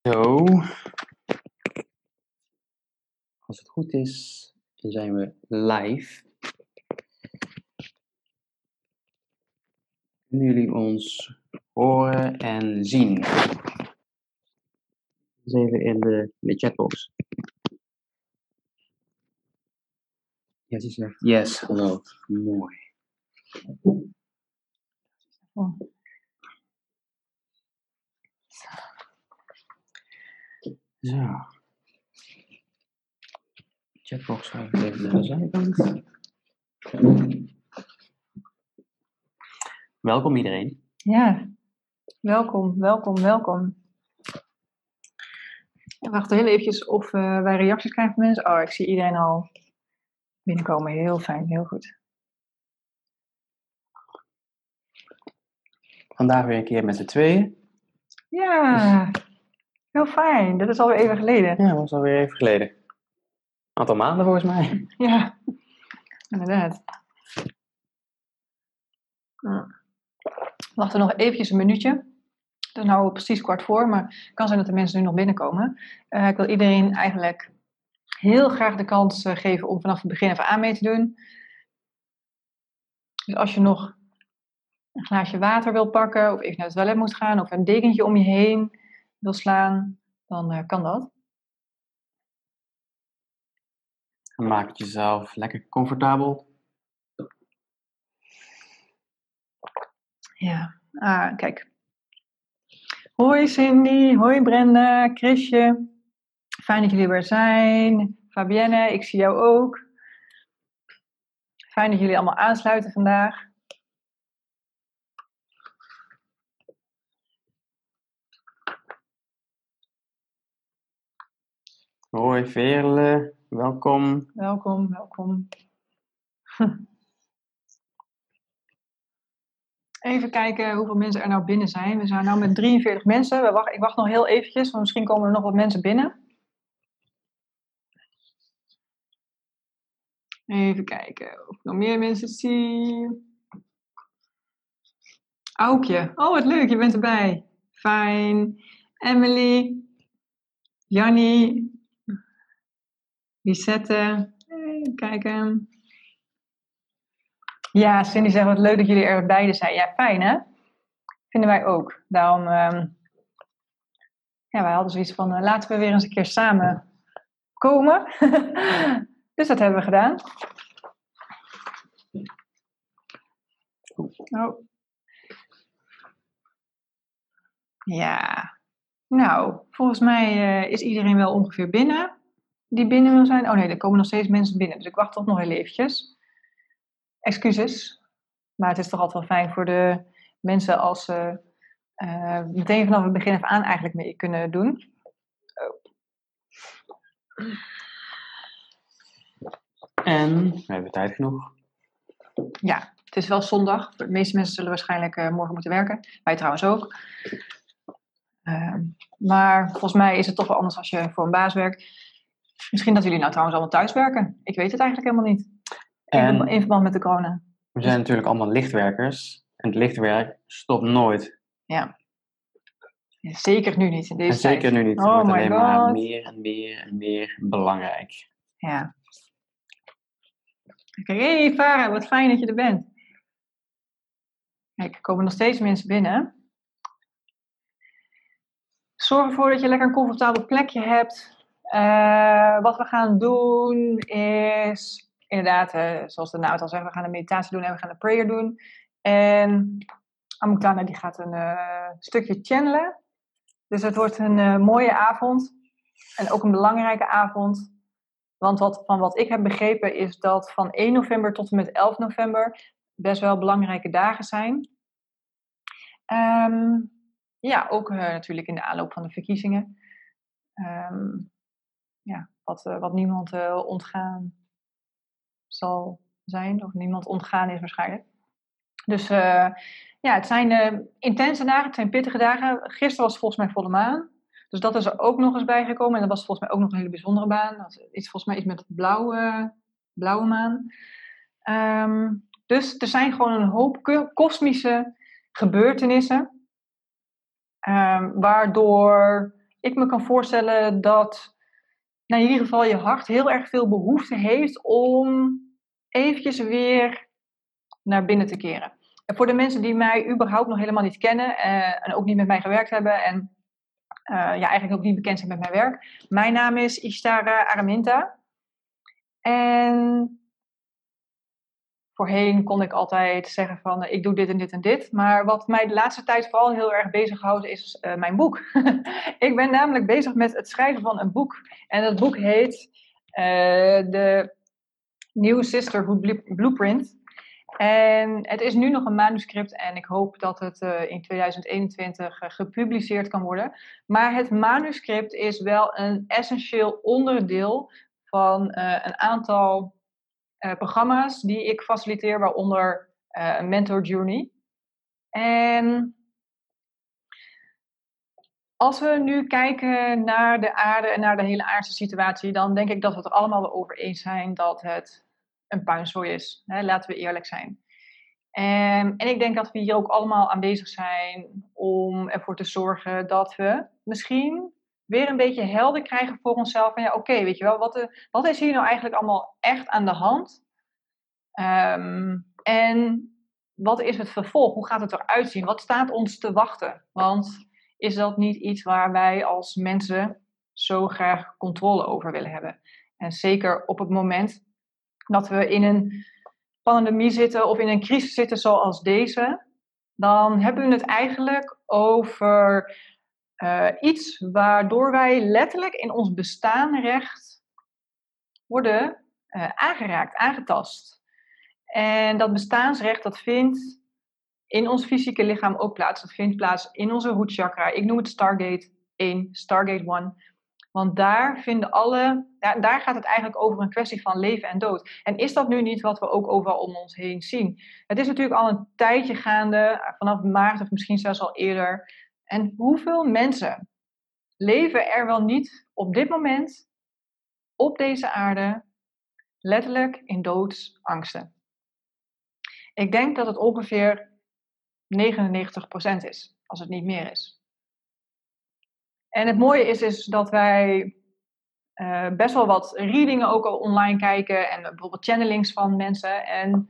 Zo, als het goed is, zijn we live. Kunnen jullie ons horen en zien? Dus even in de chatbox. Ja, ze zegt yes, hallo. Mooi. Zo. Chatbox ga ik even naar de zijkant. Welkom iedereen. Ja, welkom. Wacht heel eventjes of wij reacties krijgen van mensen. Oh, ik zie iedereen al binnenkomen. Heel fijn, heel goed. Vandaag weer een keer met z'n tweeën. Ja, heel fijn. Dat is alweer even geleden. Ja, dat was alweer even geleden. Een aantal maanden volgens mij. Ja, inderdaad. Wachten nog eventjes een minuutje. Het is nou precies 15:15, maar het kan zijn dat de mensen nu nog binnenkomen. Ik wil iedereen eigenlijk heel graag de kans geven om vanaf het begin even aan mee te doen. Dus als je nog een glaasje water wil pakken, of even naar het toilet moet gaan, of een dekentje om je heen wil slaan, dan kan dat. Dan maak het jezelf lekker comfortabel. Ja, kijk. Hoi Cindy, hoi Brenda, Chrisje. Fijn dat jullie weer zijn. Fabienne, ik zie jou ook. Fijn dat jullie allemaal aansluiten vandaag. Hoi Veerle, welkom. Welkom. Even kijken hoeveel mensen er nou binnen zijn. We zijn nu met 43 mensen. Ik wacht nog heel eventjes, want misschien komen er nog wat mensen binnen. Even kijken of ik nog meer mensen zie. Aukje. Oh, wat leuk, je bent erbij. Fijn. Emily. Jannie. Lisette. Even kijken. Ja, Cindy zegt wat leuk dat jullie er beide zijn. Ja, fijn hè? Vinden wij ook. Daarom, wij hadden zoiets van, laten we weer eens een keer samen komen. Dus dat hebben we gedaan. Oh. Ja, nou, volgens mij is iedereen wel ongeveer binnen die binnen wil zijn. Oh nee, er komen nog steeds mensen binnen, dus ik wacht toch nog heel eventjes. Excuses, maar het is toch altijd wel fijn voor de mensen als ze meteen vanaf het begin af aan eigenlijk mee kunnen doen. En we hebben tijd genoeg. Ja, het is wel zondag. De meeste mensen zullen waarschijnlijk morgen moeten werken. Wij trouwens ook. Maar volgens mij is het toch wel anders als je voor een baas werkt. Misschien dat jullie nou trouwens allemaal thuis werken. Ik weet het eigenlijk helemaal niet. In verband met de corona. We zijn natuurlijk allemaal lichtwerkers. En het lichtwerk stopt nooit. Ja. Zeker nu niet in deze tijd. Zeker nu niet. Het wordt alleen maar meer en meer belangrijk. Ja. Kijk, hey Farah, wat fijn dat je er bent. Kijk, er komen nog steeds mensen binnen. Zorg ervoor dat je lekker een comfortabel plekje hebt. Wat we gaan doen is, inderdaad, zoals de naam het al zegt, we gaan een meditatie doen en we gaan een prayer doen. En Amutana die gaat een stukje channelen. Dus het wordt een mooie avond. En ook een belangrijke avond. Want wat ik heb begrepen is dat van 1 november tot en met 11 november best wel belangrijke dagen zijn. Ook natuurlijk in de aanloop van de verkiezingen. Wat niemand ontgaan zal zijn. Of niemand ontgaan is waarschijnlijk. Dus het zijn intense dagen. Het zijn pittige dagen. Gisteren was volgens mij volle maan. Dus dat is er ook nog eens bijgekomen. En dat was volgens mij ook nog een hele bijzondere baan. Dat is volgens mij iets met blauwe maan. Dus er zijn gewoon een hoop kosmische gebeurtenissen. Waardoor ik me kan voorstellen dat in ieder geval je hart heel erg veel behoefte heeft om eventjes weer naar binnen te keren. En voor de mensen die mij überhaupt nog helemaal niet kennen en ook niet met mij gewerkt hebben en eigenlijk ook niet bekend zijn met mijn werk. Mijn naam is Ishtara Araminta. En voorheen kon ik altijd zeggen van ik doe dit en dit en dit. Maar wat mij de laatste tijd vooral heel erg bezighoudt is mijn boek. Ik ben namelijk bezig met het schrijven van een boek. En dat boek heet The New Sisterhood Blueprint. En het is nu nog een manuscript en ik hoop dat het in 2021 gepubliceerd kan worden. Maar het manuscript is wel een essentieel onderdeel van een aantal programma's die ik faciliteer, waaronder een mentor journey. En als we nu kijken naar de aarde en naar de hele aardse situatie, dan denk ik dat we het er allemaal wel over eens zijn dat het een puinzooi is. Hè? Laten we eerlijk zijn. En ik denk dat we hier ook allemaal aanwezig zijn om ervoor te zorgen dat we misschien weer een beetje helder krijgen voor onszelf. Van ja, oké, weet je wel, wat is hier nou eigenlijk allemaal echt aan de hand? En wat is het vervolg? Hoe gaat het eruit zien? Wat staat ons te wachten? Want is dat niet iets waar wij als mensen zo graag controle over willen hebben? En zeker op het moment dat we in een pandemie zitten of in een crisis zitten zoals deze, dan hebben we het eigenlijk over iets waardoor wij letterlijk in ons bestaanrecht worden aangeraakt, aangetast. En dat bestaansrecht, dat vindt in ons fysieke lichaam ook plaats. Dat vindt plaats in onze root chakra. Ik noem het Stargate 1, Stargate 1. Want daar gaat het eigenlijk over een kwestie van leven en dood. En is dat nu niet wat we ook overal om ons heen zien? Het is natuurlijk al een tijdje gaande, vanaf maart of misschien zelfs al eerder. En hoeveel mensen leven er wel niet op dit moment op deze aarde letterlijk in doodsangsten? Ik denk dat het ongeveer 99% is, als het niet meer is. En het mooie is dat wij best wel wat readingen ook al online kijken en bijvoorbeeld channelings van mensen. En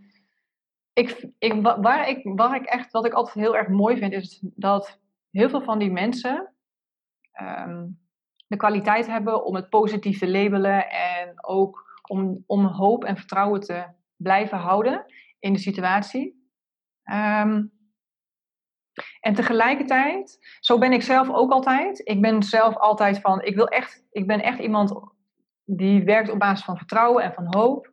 wat ik altijd heel erg mooi vind, is dat heel veel van die mensen de kwaliteit hebben om het positief te labelen en ook om hoop en vertrouwen te blijven houden in de situatie. En tegelijkertijd, zo ben ik zelf ook altijd. Ik ben zelf altijd van, ik ben echt iemand die werkt op basis van vertrouwen en van hoop.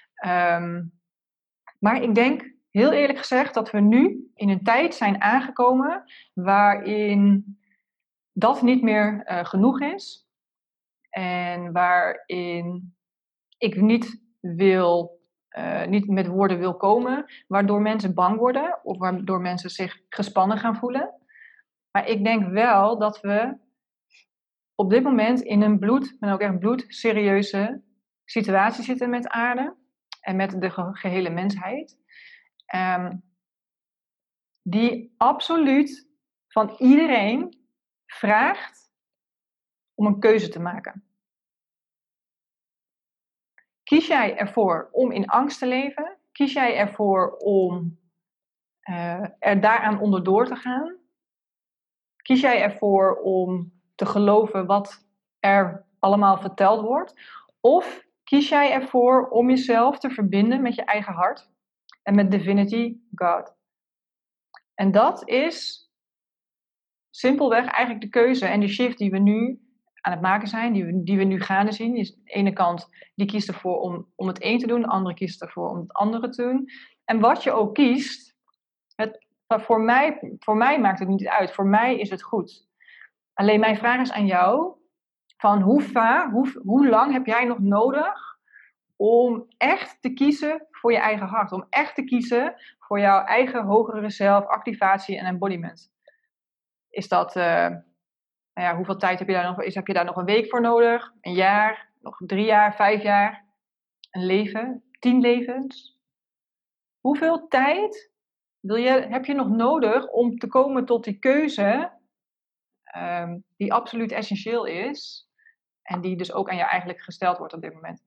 Maar ik denk, heel eerlijk gezegd, dat we nu in een tijd zijn aangekomen waarin dat niet meer genoeg is. En waarin ik niet met woorden wil komen, waardoor mensen bang worden of waardoor mensen zich gespannen gaan voelen. Maar ik denk wel dat we op dit moment in een bloedserieuze situatie zitten met aarde en met de gehele mensheid. Die absoluut van iedereen vraagt om een keuze te maken. Kies jij ervoor om in angst te leven? Kies jij ervoor om er daaraan onderdoor te gaan? Kies jij ervoor om te geloven wat er allemaal verteld wordt? Of kies jij ervoor om jezelf te verbinden met je eigen hart en met Divinity, God? En dat is simpelweg eigenlijk de keuze en de shift die we nu aan het maken zijn, die we nu gaande zien. De ene kant die kiest ervoor om het een te doen, de andere kiest ervoor om het andere te doen. En wat je ook kiest, voor mij maakt het niet uit. Voor mij is het goed. Alleen mijn vraag is aan jou, van hoe lang heb jij nog nodig om echt te kiezen voor je eigen hart? Om echt te kiezen voor jouw eigen hogere zelf, activatie en embodiment? Is dat, hoeveel tijd heb je daar nog? Heb je daar nog een week voor nodig? Een jaar? Nog 3 jaar? 5 jaar? Een leven? 10 levens? Hoeveel tijd heb je nog nodig om te komen tot die keuze die absoluut essentieel is. En die dus ook aan jou eigenlijk gesteld wordt op dit moment.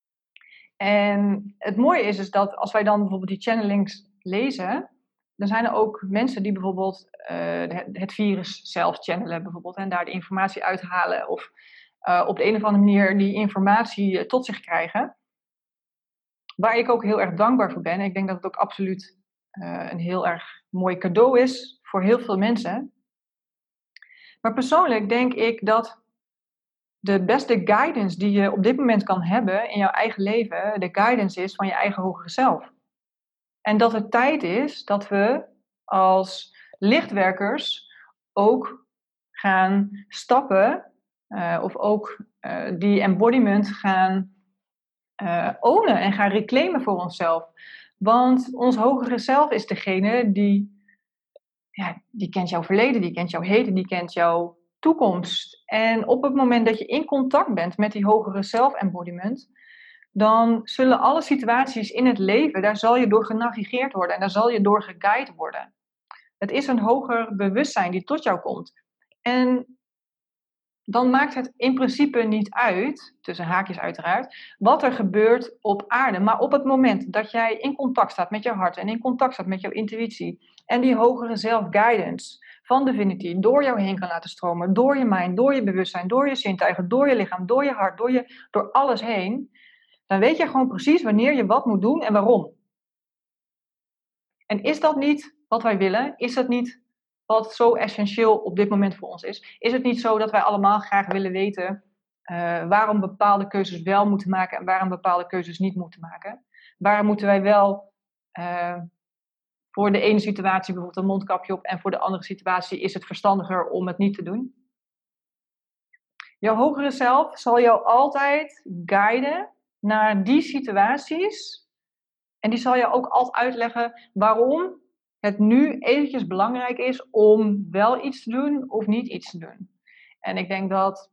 En het mooie is dus dat als wij dan bijvoorbeeld die channelings lezen, dan zijn er ook mensen die bijvoorbeeld het virus zelf channelen bijvoorbeeld, en daar de informatie uithalen of op de een of andere manier die informatie tot zich krijgen. Waar ik ook heel erg dankbaar voor ben. Ik denk dat het ook absoluut een heel erg mooi cadeau is voor heel veel mensen. Maar persoonlijk denk ik dat de beste guidance die je op dit moment kan hebben in jouw eigen leven, de guidance is van je eigen hogere zelf. En dat het tijd is dat we als lichtwerkers ook gaan stappen of ook die embodiment gaan ownen en gaan reclaimen voor onszelf. Want ons hogere zelf is degene die kent jouw verleden, die kent jouw heden, die kent jouw toekomst. En op het moment dat je in contact bent met die hogere zelf-embodiment, dan zullen alle situaties in het leven, daar zal je door genavigeerd worden en daar zal je door geguid worden. Het is een hoger bewustzijn die tot jou komt. En dan maakt het in principe niet uit, tussen haakjes uiteraard, wat er gebeurt op aarde. Maar op het moment dat jij in contact staat met je hart en in contact staat met jouw intuïtie en die hogere zelf-guidance van Divinity door jou heen kan laten stromen, door je mind, door je bewustzijn, door je zintuigen, door je lichaam, door je hart, door alles heen, dan weet je gewoon precies wanneer je wat moet doen en waarom. En is dat niet wat wij willen? Is dat niet wat zo essentieel op dit moment voor ons is? Is het niet zo dat wij allemaal graag willen weten waarom bepaalde keuzes wel moeten maken en waarom bepaalde keuzes niet moeten maken? Waarom moeten wij wel voor de ene situatie bijvoorbeeld een mondkapje op en voor de andere situatie is het verstandiger om het niet te doen? Jouw hogere zelf zal jou altijd guiden naar die situaties. En die zal je ook altijd uitleggen waarom het nu eventjes belangrijk is om wel iets te doen of niet iets te doen. En ik denk dat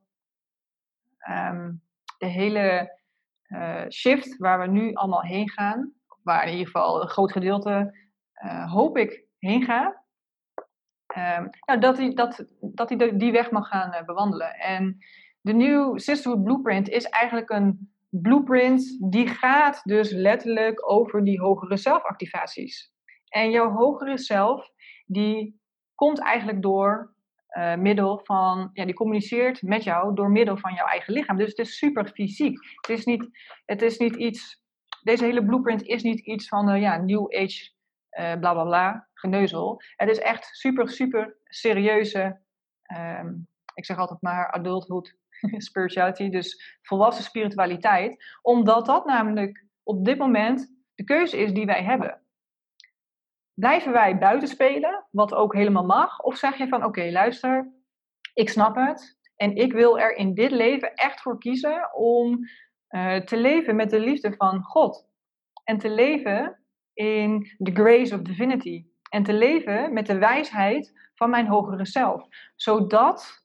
de hele shift waar we nu allemaal heen gaan, waar in ieder geval een groot gedeelte hoop ik heen gaat, dat hij die weg mag gaan bewandelen. En de New Sisterhood Blueprint is eigenlijk een blueprint die gaat dus letterlijk over die hogere zelfactivaties. En jouw hogere zelf, die komt eigenlijk door middel van, die communiceert met jou door middel van jouw eigen lichaam. Dus het is super fysiek. Het is niet iets, deze hele blueprint is niet iets van New Age bla bla bla, geneuzel. Het is echt super, super serieuze, ik zeg altijd maar adulthood spirituality, dus volwassen spiritualiteit, omdat dat namelijk op dit moment de keuze is die wij hebben. Blijven wij buiten spelen, wat ook helemaal mag, of zeg je van oké, luister, ik snap het en ik wil er in dit leven echt voor kiezen om te leven met de liefde van God en te leven in the grace of divinity en te leven met de wijsheid van mijn hogere zelf, zodat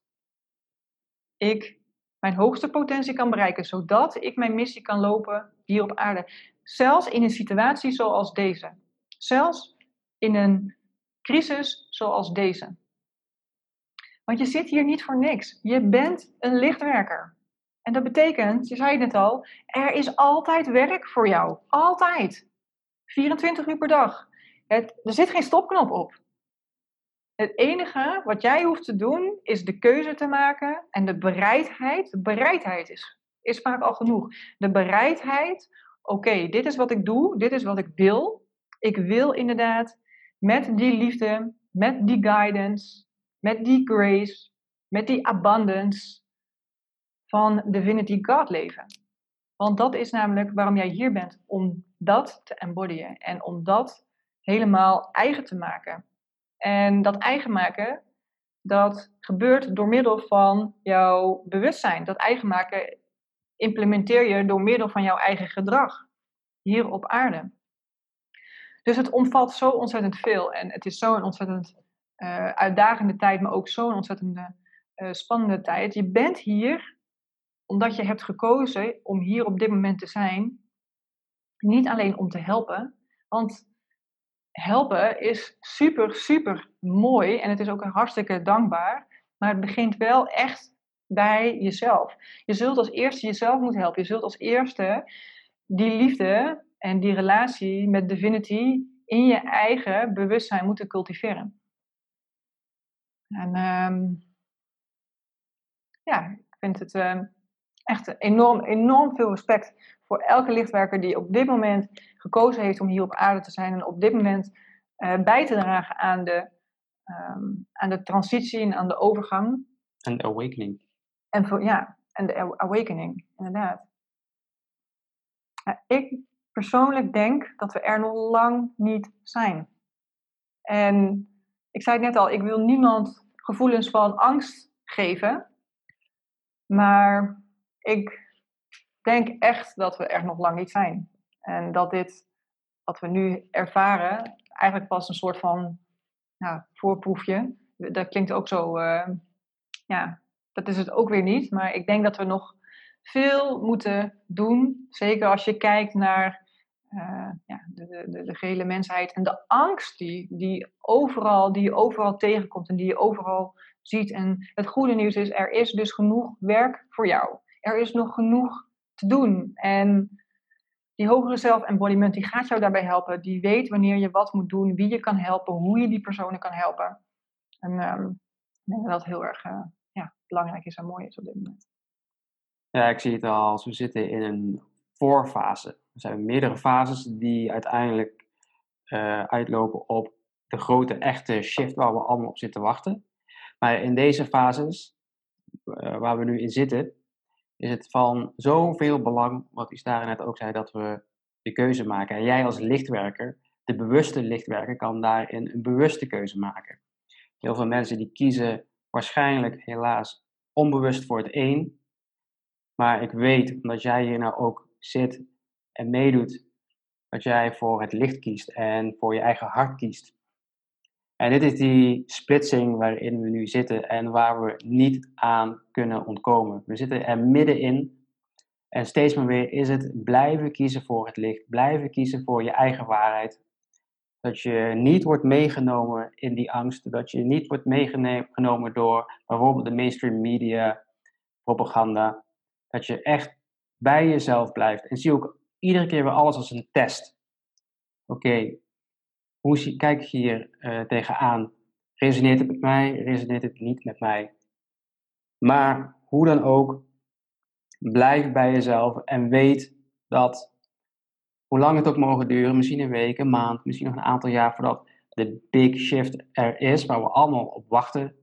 ik mijn hoogste potentie kan bereiken, zodat ik mijn missie kan lopen hier op aarde. Zelfs in een situatie zoals deze. Zelfs in een crisis zoals deze. Want je zit hier niet voor niks. Je bent een lichtwerker. En dat betekent, je zei het net al, er is altijd werk voor jou. Altijd. 24 uur per dag. Er zit geen stopknop op. Het enige wat jij hoeft te doen, is de keuze te maken en de bereidheid is vaak al genoeg. De bereidheid, oké, dit is wat ik doe, dit is wat ik wil. Ik wil inderdaad met die liefde, met die guidance, met die grace, met die abundance van Divinity God leven. Want dat is namelijk waarom jij hier bent, om dat te embodyen en om dat helemaal eigen te maken. En dat eigen maken, dat gebeurt door middel van jouw bewustzijn. Dat eigen maken implementeer je door middel van jouw eigen gedrag hier op aarde. Dus het omvat zo ontzettend veel en het is zo'n ontzettend uitdagende tijd, maar ook zo'n ontzettend spannende tijd. Je bent hier omdat je hebt gekozen om hier op dit moment te zijn, niet alleen om te helpen, want helpen is super, super mooi en het is ook hartstikke dankbaar. Maar het begint wel echt bij jezelf. Je zult als eerste jezelf moeten helpen. Je zult als eerste die liefde en die relatie met Divinity in je eigen bewustzijn moeten cultiveren. En ja, ik vind het echt enorm veel respect voor elke lichtwerker die op dit moment gekozen heeft om hier op aarde te zijn en op dit moment bij te dragen aan de transitie en aan de overgang. En awakening. En de awakening, inderdaad. Ik persoonlijk denk dat we er nog lang niet zijn. En ik zei het net al, ik wil niemand gevoelens van angst geven. Maar ik denk echt dat we er nog lang niet zijn. En dat dit, wat we nu ervaren, eigenlijk pas een soort van voorproefje. Dat klinkt ook zo, dat is het ook weer niet. Maar ik denk dat we nog veel moeten doen. Zeker als je kijkt naar de gehele mensheid. En de angst die je overal tegenkomt en die je overal ziet. En het goede nieuws is, er is dus genoeg werk voor jou. Er is nog genoeg te doen. En die hogere self-embodiment, die gaat jou daarbij helpen. Die weet wanneer je wat moet doen, wie je kan helpen, hoe je die personen kan helpen. En ik denk dat dat heel erg belangrijk is en mooi is op dit moment. Ja, ik zie het al als we zitten in een voorfase. Er zijn meerdere fases die uiteindelijk uitlopen op de grote echte shift waar we allemaal op zitten wachten. Maar in deze fases, waar we nu in zitten, is het van zoveel belang, wat Istara net ook zei, dat we de keuze maken. En jij als lichtwerker, de bewuste lichtwerker, kan daarin een bewuste keuze maken. Heel veel mensen die kiezen waarschijnlijk helaas onbewust voor het een. Maar ik weet, omdat jij hier nou ook zit en meedoet, dat jij voor het licht kiest en voor je eigen hart kiest. En dit is die splitsing waarin we nu zitten en waar we niet aan kunnen ontkomen. We zitten er middenin en steeds maar weer is het blijven kiezen voor het licht, blijven kiezen voor je eigen waarheid. Dat je niet wordt meegenomen in die angst, dat je niet wordt meegenomen door bijvoorbeeld de mainstream media, propaganda. Dat je echt bij jezelf blijft en zie ook iedere keer weer alles als een test. Oké, hoe kijk ik hier tegenaan? Resoneert het met mij? Resoneert het niet met mij? Maar hoe dan ook, blijf bij jezelf en weet dat, hoe lang het ook mogen duren, misschien een week, een maand, misschien nog een aantal jaar voordat de big shift er is, waar we allemaal op wachten.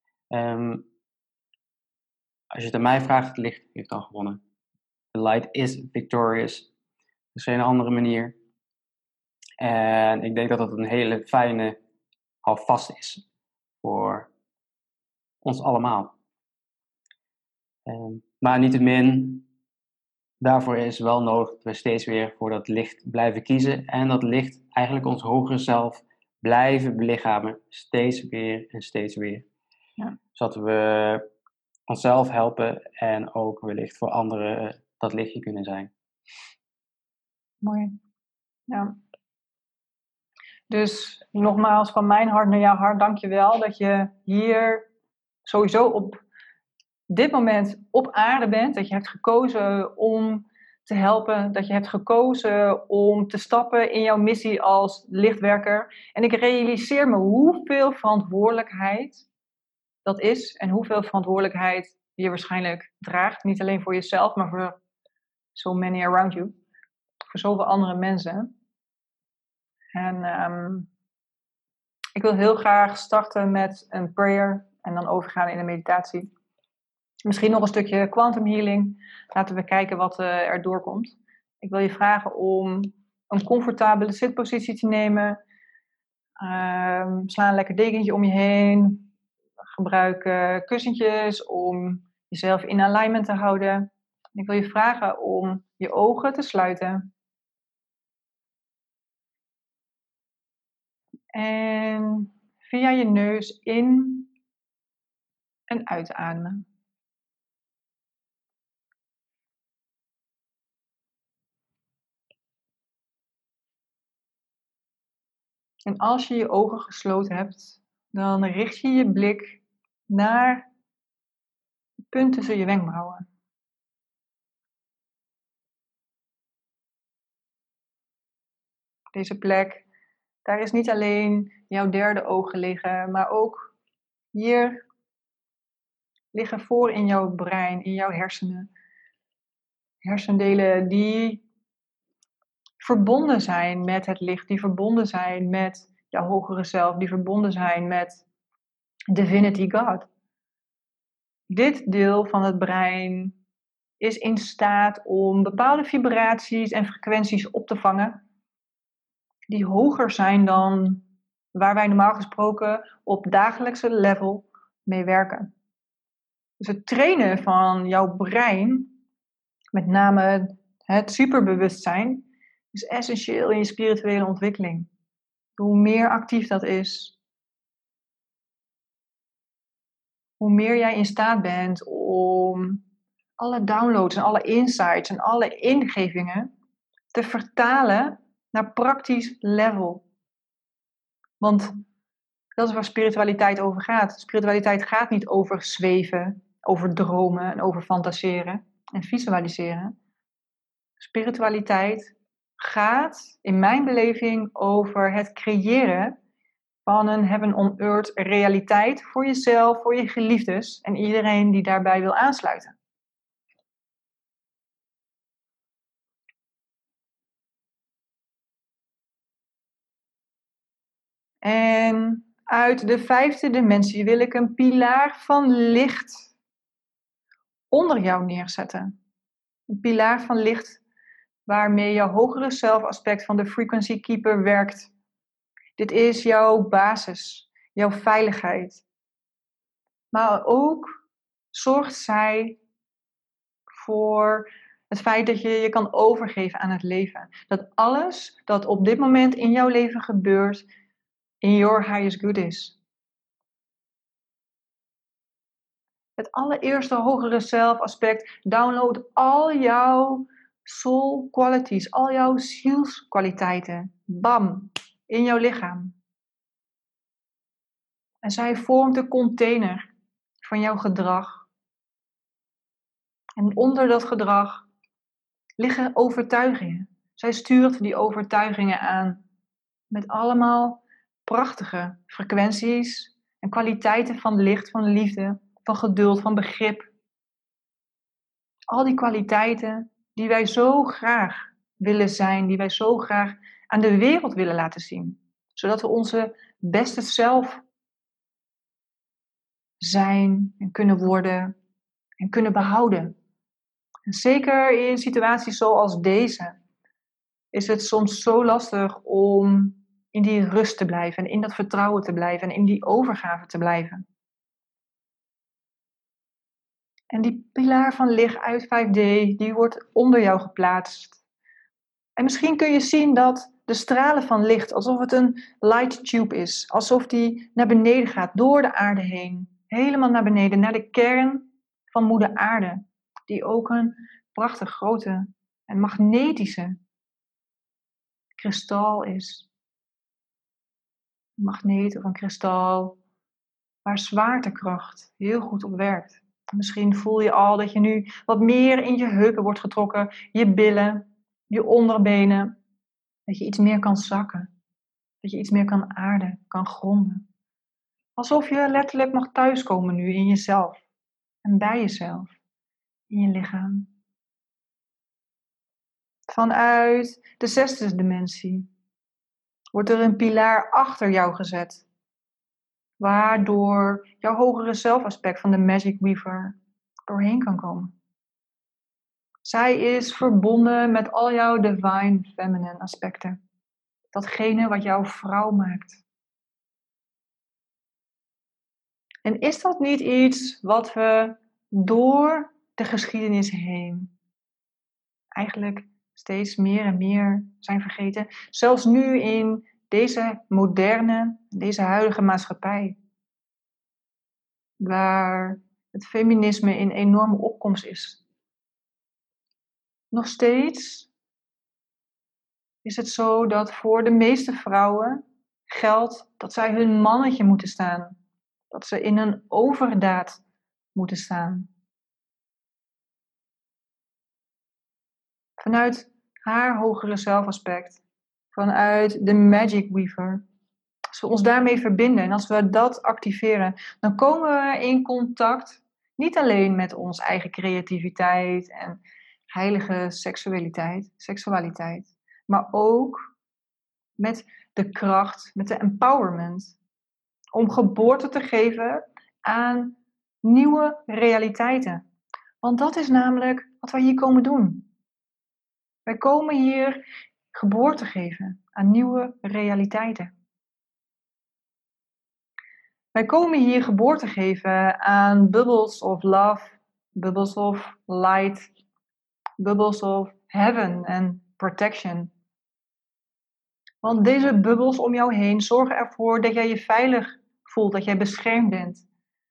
Als je het aan mij vraagt, het licht heeft al gewonnen. The light is victorious. Er is geen andere manier. En ik denk dat dat een hele fijne houvast is voor ons allemaal. Maar niettemin, daarvoor is wel nodig dat we steeds weer voor dat licht blijven kiezen. En dat licht eigenlijk ons hogere zelf blijven belichamen. Steeds weer en steeds weer. Ja. Zodat we onszelf helpen en ook wellicht voor anderen dat lichtje kunnen zijn. Mooi. Ja. Dus nogmaals, van mijn hart naar jouw hart, dank je wel dat je hier sowieso op dit moment op aarde bent. Dat je hebt gekozen om te helpen. Dat je hebt gekozen om te stappen in jouw missie als lichtwerker. En ik realiseer me hoeveel verantwoordelijkheid dat is. En hoeveel verantwoordelijkheid je waarschijnlijk draagt. Niet alleen voor jezelf, maar voor so many around you. Voor zoveel andere mensen. En ik wil heel graag starten met een prayer en dan overgaan in een meditatie. Misschien nog een stukje quantum healing. Laten we kijken wat er doorkomt. Ik wil je vragen om een comfortabele zitpositie te nemen. Sla een lekker dekentje om je heen. Gebruik kussentjes om jezelf in alignment te houden. Ik wil je vragen om je ogen te sluiten. En via je neus in en uitademen. En als je je ogen gesloten hebt, dan richt je je blik naar het punt tussen je wenkbrauwen. Deze plek, daar is niet alleen jouw derde oog gelegen, maar ook hier liggen voor in jouw brein, in jouw hersenen. Hersendelen die verbonden zijn met het licht, die verbonden zijn met jouw hogere zelf, die verbonden zijn met Divinity God. Dit deel van het brein is in staat om bepaalde vibraties en frequenties op te vangen die hoger zijn dan waar wij normaal gesproken op dagelijkse level mee werken. Dus het trainen van jouw brein, met name het superbewustzijn, is essentieel in je spirituele ontwikkeling. Hoe meer actief dat is, hoe meer jij in staat bent om alle downloads en alle insights en alle ingevingen te vertalen naar praktisch level. Want dat is waar spiritualiteit over gaat. Spiritualiteit gaat niet over zweven, over dromen en over fantaseren en visualiseren. Spiritualiteit gaat, in mijn beleving, over het creëren van een heaven on earth realiteit voor jezelf, voor je geliefdes en iedereen die daarbij wil aansluiten. En uit de 5e dimensie wil ik een pilaar van licht onder jou neerzetten. Een pilaar van licht waarmee jouw hogere zelfaspect van de Frequency Keeper werkt. Dit is jouw basis, jouw veiligheid. Maar ook zorgt zij voor het feit dat je je kan overgeven aan het leven. Dat alles dat op dit moment in jouw leven gebeurt, in your highest good is. Het allereerste hogere zelfaspect download al jouw soul qualities, al jouw zielskwaliteiten. Bam, in jouw lichaam. En zij vormt de container van jouw gedrag. En onder dat gedrag liggen overtuigingen. Zij stuurt die overtuigingen aan met allemaal prachtige frequenties en kwaliteiten van licht, van liefde, van geduld, van begrip. Al die kwaliteiten die wij zo graag willen zijn, die wij zo graag aan de wereld willen laten zien. Zodat we onze beste zelf zijn en kunnen worden en kunnen behouden. En zeker in situaties zoals deze is het soms zo lastig om in die rust te blijven en in dat vertrouwen te blijven en in die overgave te blijven. En die pilaar van licht uit 5D, die wordt onder jou geplaatst. En misschien kun je zien dat de stralen van licht, alsof het een light tube is, alsof die naar beneden gaat, door de aarde heen, helemaal naar beneden, naar de kern van moeder aarde, die ook een prachtig grote en magnetische kristal is. Een magneet of een kristal waar zwaartekracht heel goed op werkt. Misschien voel je al dat je nu wat meer in je heupen wordt getrokken, je billen, je onderbenen. Dat je iets meer kan zakken. Dat je iets meer kan aarden, kan gronden. Alsof je letterlijk mag thuiskomen nu in jezelf. En bij jezelf. In je lichaam. Vanuit de 6e dimensie wordt er een pilaar achter jou gezet. Waardoor jouw hogere zelfaspect van de Magic Weaver doorheen kan komen. Zij is verbonden met al jouw divine feminine aspecten. Datgene wat jouw vrouw maakt. En is dat niet iets wat we door de geschiedenis heen eigenlijk steeds meer en meer zijn vergeten? Zelfs nu in deze moderne, deze huidige maatschappij. Waar het feminisme in enorme opkomst is. Nog steeds is het zo dat voor de meeste vrouwen geldt dat zij hun mannetje moeten staan. Dat ze in een overdaad moeten staan. Vanuit haar hogere zelfaspect. Vanuit de Magic Weaver. Als we ons daarmee verbinden en als we dat activeren, dan komen we in contact niet alleen met onze eigen creativiteit en heilige seksualiteit, maar ook met de kracht, met de empowerment om geboorte te geven aan nieuwe realiteiten. Want dat is namelijk wat wij hier komen doen. Wij komen hier geboorte geven aan nieuwe realiteiten. Wij komen hier geboorte geven aan bubbles of love, bubbles of light, bubbles of heaven en protection. Want deze bubbels om jou heen zorgen ervoor dat jij je veilig voelt, dat jij beschermd bent.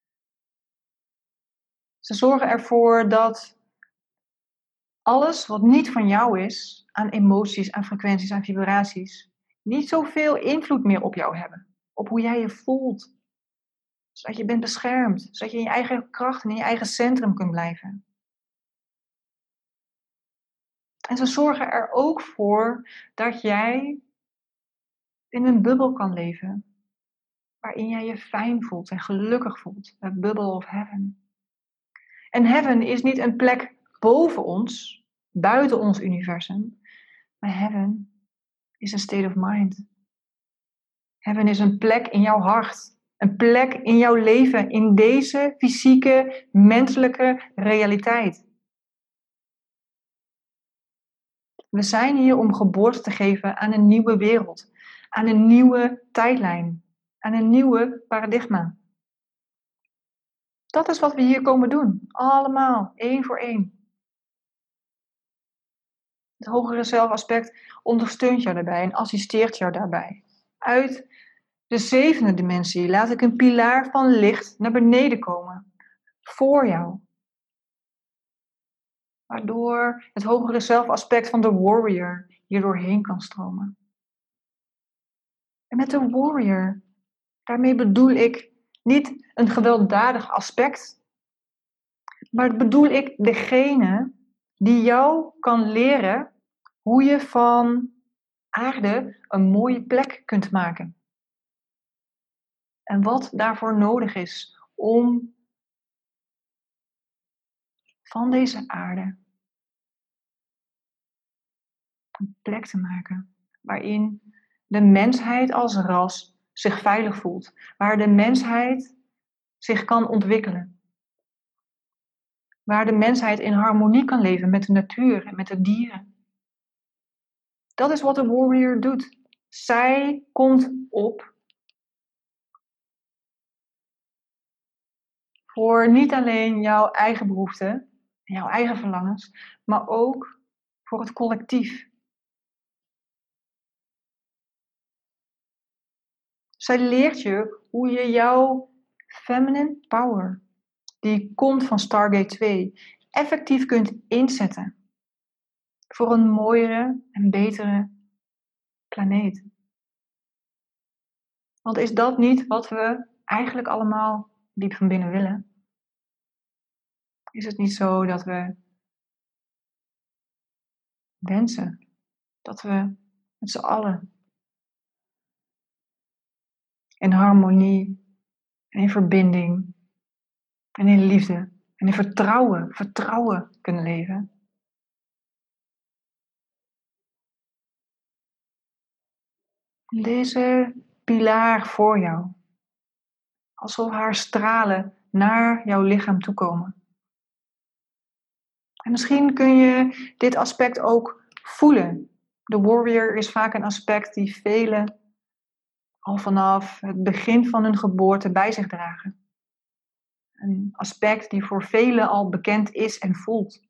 Ze zorgen ervoor dat alles wat niet van jou is, aan emoties, aan frequenties, aan vibraties, niet zoveel invloed meer op jou hebben. Op hoe jij je voelt. Zodat je bent beschermd. Zodat je in je eigen kracht en in je eigen centrum kunt blijven. En ze zorgen er ook voor dat jij in een bubbel kan leven. Waarin jij je fijn voelt en gelukkig voelt. A bubble of heaven. En heaven is niet een plek boven ons, buiten ons universum. Maar heaven is een state of mind. Heaven is een plek in jouw hart. Een plek in jouw leven, in deze fysieke, menselijke realiteit. We zijn hier om geboorte te geven aan een nieuwe wereld. Aan een nieuwe tijdlijn. Aan een nieuwe paradigma. Dat is wat we hier komen doen. Allemaal, één voor één. Het hogere zelfaspect ondersteunt jou daarbij en assisteert jou daarbij. Uit de 7e dimensie laat ik een pilaar van licht naar beneden komen. Voor jou. Waardoor het hogere zelfaspect van de warrior hier doorheen kan stromen. En met de warrior, daarmee bedoel ik niet een gewelddadig aspect. Maar bedoel ik degene die jou kan leren hoe je van aarde een mooie plek kunt maken. En wat daarvoor nodig is om van deze aarde een plek te maken waarin de mensheid als ras zich veilig voelt. Waar de mensheid zich kan ontwikkelen. Waar de mensheid in harmonie kan leven met de natuur en met de dieren. Dat is wat de warrior doet. Zij komt op voor niet alleen jouw eigen behoeften en jouw eigen verlangens, maar ook voor het collectief. Zij leert je hoe je jouw feminine power, die komt van Stargate 2, effectief kunt inzetten voor een mooiere en betere planeet. Want is dat niet wat we eigenlijk allemaal diep van binnen willen? Is het niet zo dat we wensen dat we met z'n allen in harmonie en in verbinding en in liefde en in vertrouwen kunnen leven? Deze pilaar voor jou, alsof haar stralen naar jouw lichaam toekomen. En misschien kun je dit aspect ook voelen. De warrior is vaak een aspect die velen al vanaf het begin van hun geboorte bij zich dragen. Een aspect die voor velen al bekend is en voelt.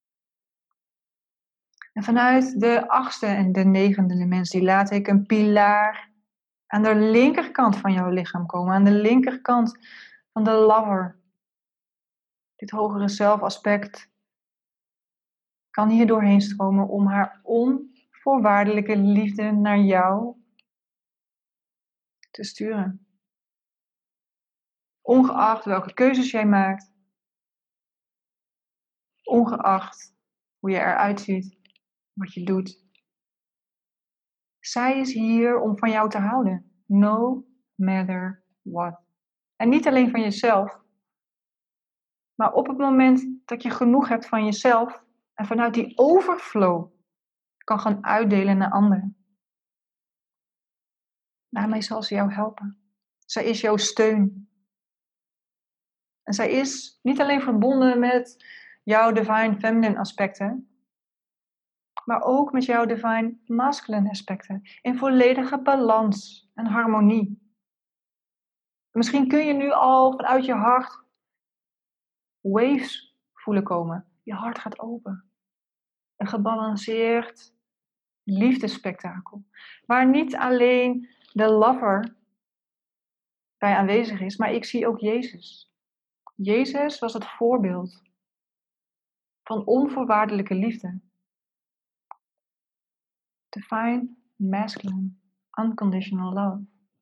En vanuit de 8e en de 9e dimensie laat ik een pilaar aan de linkerkant van jouw lichaam komen. Aan de linkerkant van de lover. Dit hogere zelfaspect kan hier doorheen stromen om haar onvoorwaardelijke liefde naar jou te sturen. Ongeacht welke keuzes jij maakt. Ongeacht hoe je eruit ziet. Wat je doet. Zij is hier om van jou te houden. No matter what. En niet alleen van jezelf. Maar op het moment dat je genoeg hebt van jezelf. En vanuit die overflow kan gaan uitdelen naar anderen. Daarmee zal ze jou helpen. Zij is jouw steun. En zij is niet alleen verbonden met jouw divine feminine aspecten. Maar ook met jouw divine masculine aspecten. In volledige balans en harmonie. Misschien kun je nu al vanuit je hart waves voelen komen. Je hart gaat open. Een gebalanceerd liefdesspektakel. Waar niet alleen de lover bij aanwezig is, maar ik zie ook Jezus. Jezus was het voorbeeld van onvoorwaardelijke liefde. Divine, masculine, unconditional love.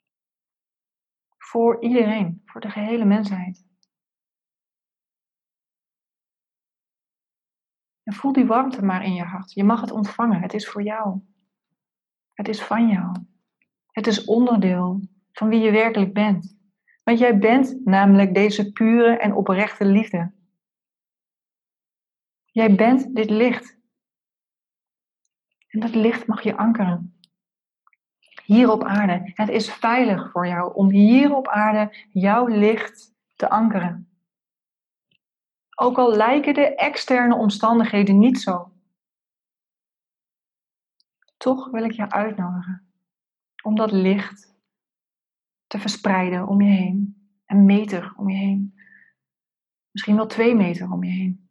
Voor iedereen, voor de gehele mensheid. En voel die warmte maar in je hart. Je mag het ontvangen. Het is voor jou. Het is van jou. Het is onderdeel van wie je werkelijk bent. Want jij bent namelijk deze pure en oprechte liefde. Jij bent dit licht. En dat licht mag je ankeren. Hier op aarde. Het is veilig voor jou om hier op aarde jouw licht te ankeren. Ook al lijken de externe omstandigheden niet zo. Toch wil ik je uitnodigen om dat licht te verspreiden om je heen. Een meter om je heen. Misschien wel 2 meter om je heen.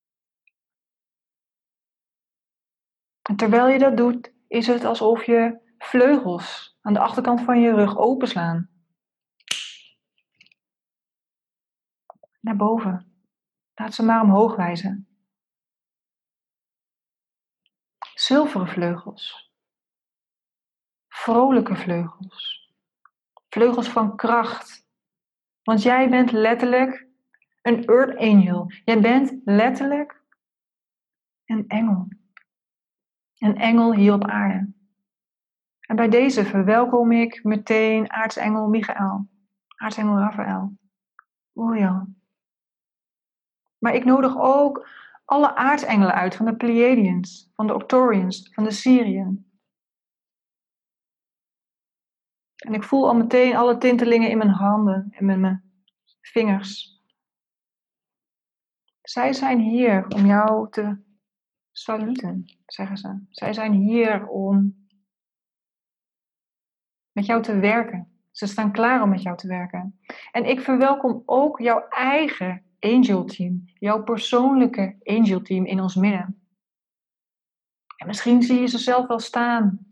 En terwijl je dat doet, is het alsof je vleugels aan de achterkant van je rug openslaan. Naar boven. Laat ze maar omhoog wijzen. Zilveren vleugels. Vrolijke vleugels. Vleugels van kracht. Want jij bent letterlijk een Earth Angel. Jij bent letterlijk een engel. Een engel hier op aarde. En bij deze verwelkom ik meteen aartsengel Michael. Aartsengel Raphaël. Uriel. Maar ik nodig ook alle aartsengelen uit van de Pleiadians, van de Octorians, van de Sirian. En ik voel al meteen alle tintelingen in mijn handen en met mijn vingers. Zij zijn hier om jou te saluten, zeggen ze. Zij zijn hier om met jou te werken. Ze staan klaar om met jou te werken. En ik verwelkom ook jouw eigen angel team. Jouw persoonlijke angel team in ons midden. En misschien zie je ze zelf wel staan.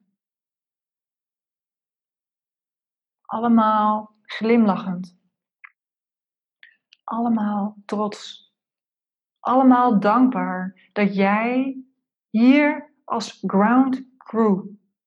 Allemaal glimlachend. Allemaal trots. Allemaal dankbaar dat jij hier als ground crew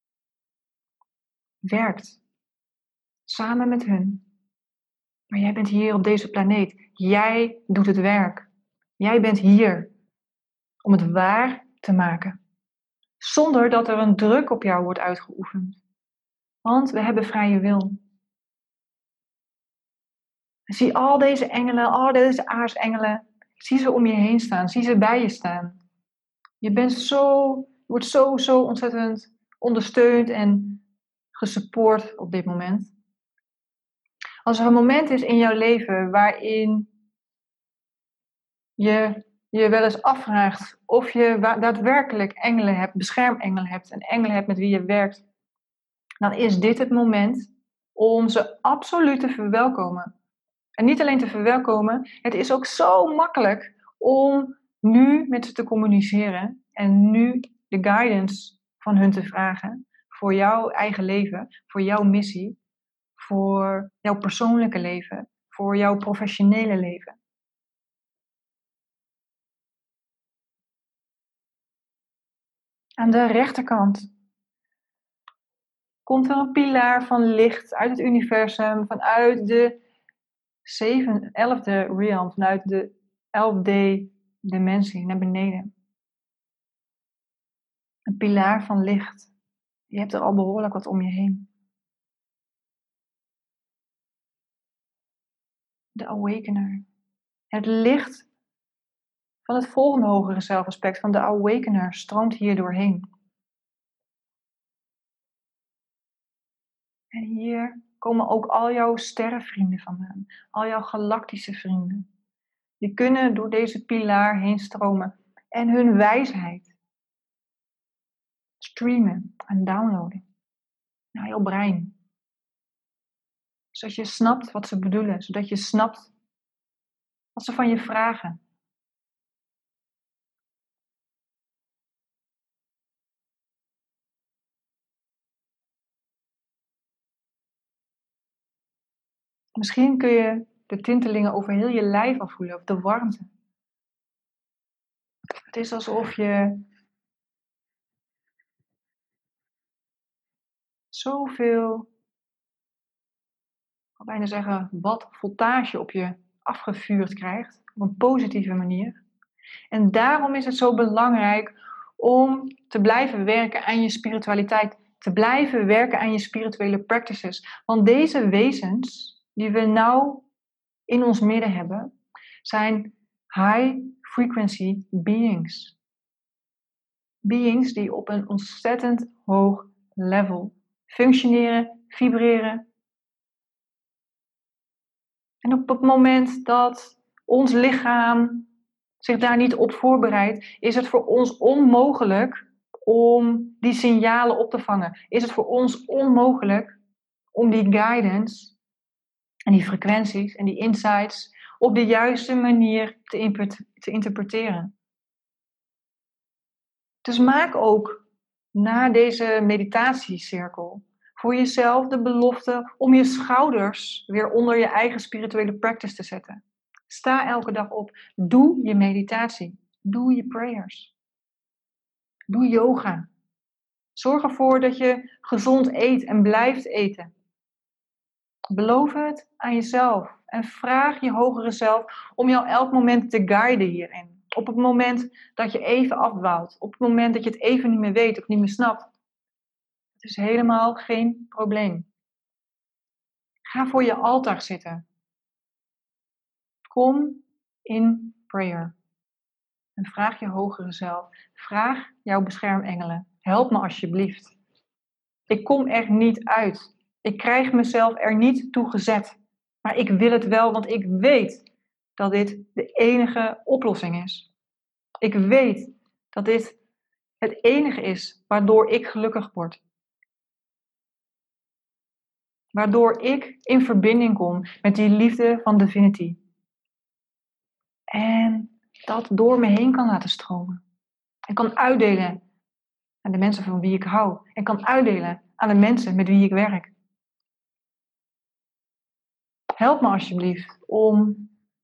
werkt. Samen met hun. Maar jij bent hier op deze planeet. Jij doet het werk. Jij bent hier om het waar te maken. Zonder dat er een druk op jou wordt uitgeoefend. Want we hebben vrije wil. Zie al deze engelen, al deze aartsengelen. Zie ze om je heen staan. Zie ze bij je staan. Je wordt zo ontzettend ondersteund en gesupport op dit moment. Als er een moment is in jouw leven waarin je je wel eens afvraagt of je daadwerkelijk engelen hebt, beschermengelen hebt en engelen hebt met wie je werkt, dan is dit het moment om ze absoluut te verwelkomen. En niet alleen te verwelkomen, het is ook zo makkelijk om nu met ze te communiceren en nu de guidance van hun te vragen voor jouw eigen leven, voor jouw missie, voor jouw persoonlijke leven, voor jouw professionele leven. Aan de rechterkant komt er een pilaar van licht uit het universum, vanuit de 11e realm, vanuit de 11D dimensie naar beneden. Een pilaar van licht. Je hebt er al behoorlijk wat om je heen. De awakener. Het licht van het volgende hogere zelfaspect van de awakener stroomt hier doorheen. En hier komen ook al jouw sterrenvrienden vandaan. Al jouw galactische vrienden. Die kunnen door deze pilaar heen stromen. En hun wijsheid streamen en downloaden. Naar jouw brein. Zodat je snapt wat ze bedoelen. Zodat je snapt wat ze van je vragen. Misschien kun je de tintelingen over heel je lijf al voelen, of de warmte. Het is alsof je zoveel, ik wil bijna zeggen, wat voltage op je afgevuurd krijgt, op een positieve manier. En daarom is het zo belangrijk om te blijven werken aan je spiritualiteit, te blijven werken aan je spirituele practices. Want deze wezens die we nou in ons midden hebben, zijn high frequency beings. Beings die op een ontzettend hoog level functioneren, vibreren. En op het moment dat ons lichaam zich daar niet op voorbereidt, is het voor ons onmogelijk om die signalen op te vangen. Is het voor ons onmogelijk om die guidance en die frequenties en die insights op de juiste manier te interpreteren. Dus maak ook na deze meditatiecirkel voor jezelf de belofte om je schouders weer onder je eigen spirituele practice te zetten. Sta elke dag op. Doe je meditatie. Doe je prayers. Doe yoga. Zorg ervoor dat je gezond eet en blijft eten. Beloof het aan jezelf en vraag je hogere zelf om jou elk moment te guiden hierin. Op het moment dat je even afdwaalt, op het moment dat je het even niet meer weet of niet meer snapt. Het is helemaal geen probleem. Ga voor je altaar zitten. Kom in prayer. En vraag je hogere zelf. Vraag jouw beschermengelen. Help me alsjeblieft. Ik kom er niet uit. Ik krijg mezelf er niet toe gezet. Maar ik wil het wel, want ik weet dat dit de enige oplossing is. Ik weet dat dit het enige is waardoor ik gelukkig word. Waardoor ik in verbinding kom met die liefde van Divinity. En dat door me heen kan laten stromen. En kan uitdelen aan de mensen van wie ik hou. En kan uitdelen aan de mensen met wie ik werk. Help me alsjeblieft om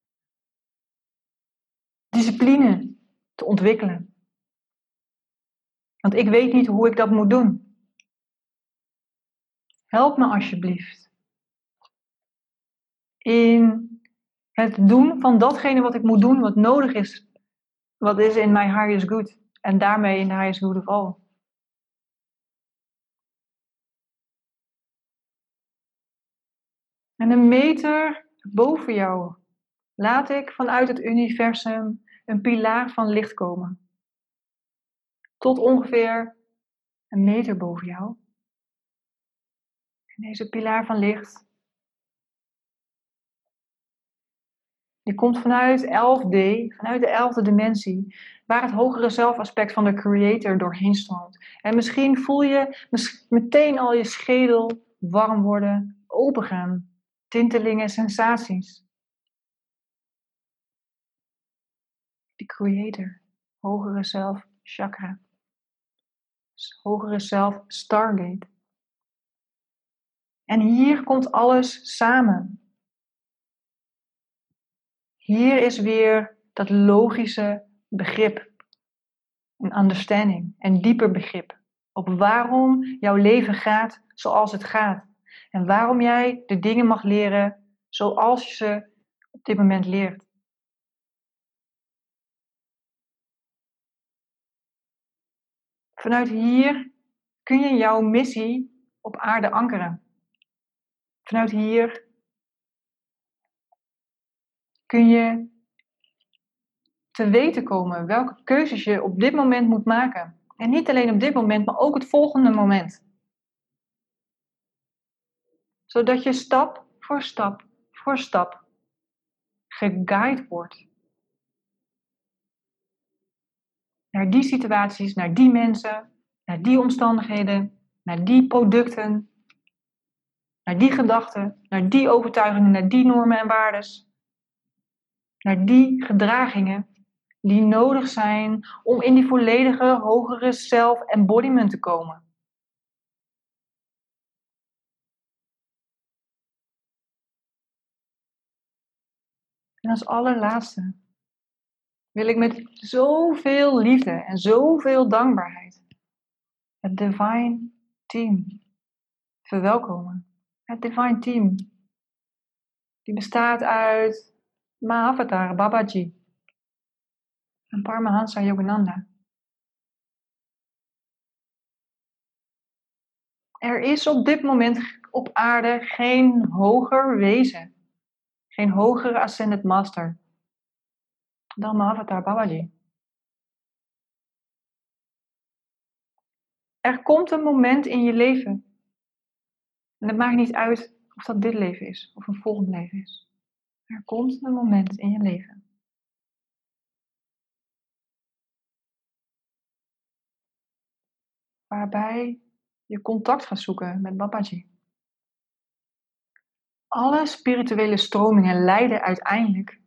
discipline te ontwikkelen. Want ik weet niet hoe ik dat moet doen. Help me alsjeblieft in het doen van datgene wat ik moet doen, wat nodig is. Wat is in my highest good. En daarmee in the highest good of all. En een meter boven jou laat ik vanuit het universum een pilaar van licht komen. Tot ongeveer een meter boven jou. En deze pilaar van licht, die komt vanuit 11D, vanuit de 11e dimensie, waar het hogere zelfaspect van de Creator doorheen stroomt. En misschien voel je meteen al je schedel warm worden, opengaan, tintelingen, sensaties. De Creator, hogere zelf, chakra. Hogere zelf, Stargate. En hier komt alles samen. Hier is weer dat logische begrip. Een understanding, een dieper begrip. Op waarom jouw leven gaat zoals het gaat. En waarom jij de dingen mag leren zoals je ze dit moment leert. Vanuit hier kun je jouw missie op aarde ankeren. Vanuit hier kun je te weten komen welke keuzes je op dit moment moet maken. En niet alleen op dit moment, maar ook het volgende moment. Zodat je stap voor stap geguid wordt. Naar die situaties, naar die mensen, naar die omstandigheden, naar die producten, naar die gedachten, naar die overtuigingen, naar die normen en waardes. Naar die gedragingen die nodig zijn om in die volledige hogere self-embodiment te komen. En als allerlaatste wil ik met zoveel liefde en zoveel dankbaarheid het Divine Team verwelkomen. Het Divine Team, die bestaat uit Mahavatar Babaji en Paramahansa Yogananda. Er is op dit moment op aarde geen hoger wezen, geen hogere Ascended Master dan Mahavatar Babaji. Er komt een moment in je leven, en het maakt niet uit of dat dit leven is of een volgend leven is. Er komt een moment in je leven waarbij je contact gaat zoeken met Babaji. Alle spirituele stromingen leiden uiteindelijk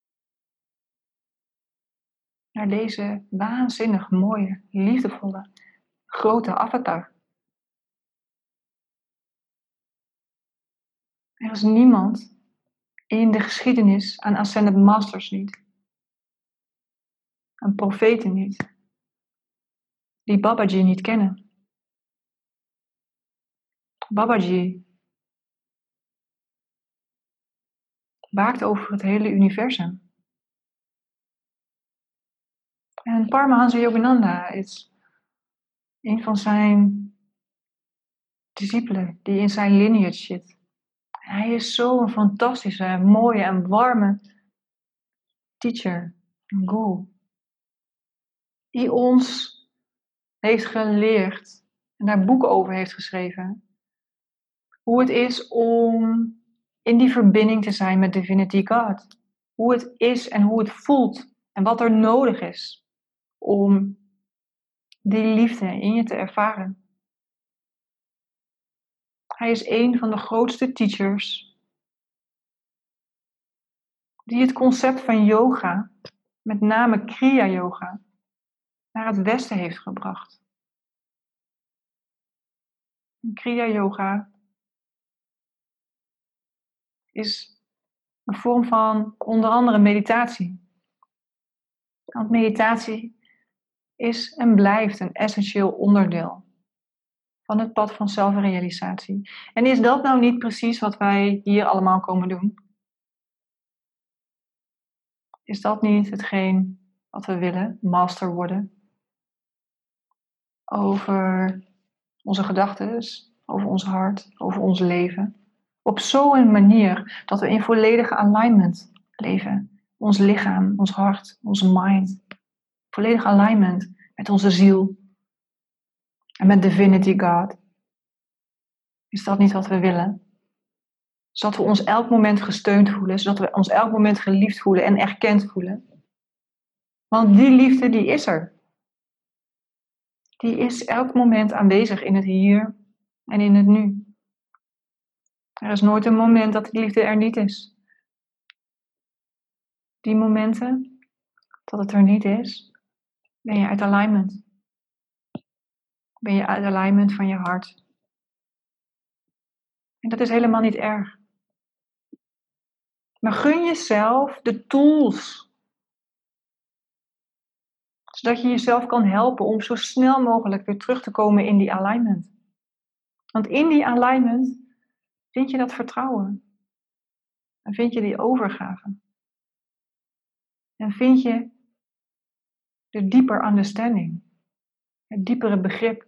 naar deze waanzinnig mooie, liefdevolle, grote avatar. Er is niemand in de geschiedenis aan Ascended Masters niet, aan profeten niet, die Babaji niet kennen. Babaji waakt over het hele universum. En Paramahansa Yogananda is een van zijn discipelen die in zijn lineage zit. Hij is zo'n fantastische, mooie en warme teacher, een guru, die ons heeft geleerd en daar boeken over heeft geschreven. Hoe het is om in die verbinding te zijn met Divinity God. Hoe het is en hoe het voelt en wat er nodig is om die liefde in je te ervaren. Hij is een van de grootste teachers die het concept van yoga, met name Kriya Yoga, naar het Westen heeft gebracht. Kriya Yoga is een vorm van onder andere meditatie. Want meditatie is en blijft een essentieel onderdeel van het pad van zelfrealisatie. En is dat nou niet precies wat wij hier allemaal komen doen? Is dat niet hetgeen wat we willen, master worden? Over onze gedachten, over ons hart, over ons leven. Op zo'n manier dat we in volledige alignment leven. Ons lichaam, ons hart, onze mind. Volledig alignment met onze ziel. En met Divinity God. Is dat niet wat we willen? Zodat we ons elk moment gesteund voelen. Zodat we ons elk moment geliefd voelen en erkend voelen. Want die liefde, die is er. Die is elk moment aanwezig in het hier en in het nu. Er is nooit een moment dat die liefde er niet is. Die momenten dat het er niet is, ben je uit alignment. Ben je uit alignment van je hart. En dat is helemaal niet erg. Maar gun jezelf de tools. Zodat je jezelf kan helpen om zo snel mogelijk weer terug te komen in die alignment. Want in die alignment vind je dat vertrouwen. En vind je die overgave. En vind je de dieper understanding, het diepere begrip.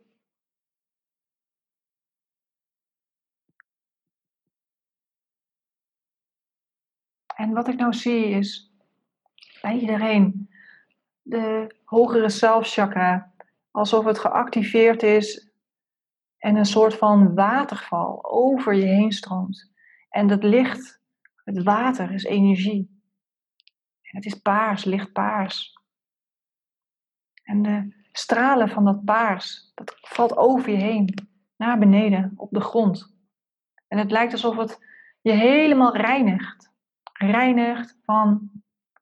En wat ik nou zie is bij iedereen de hogere zelfchakra, alsof het geactiveerd is en een soort van waterval over je heen stroomt. En dat licht, het water is energie. En het is paars, lichtpaars. En de stralen van dat paars, dat valt over je heen, naar beneden, op de grond. En het lijkt alsof het je helemaal reinigt. Reinigt van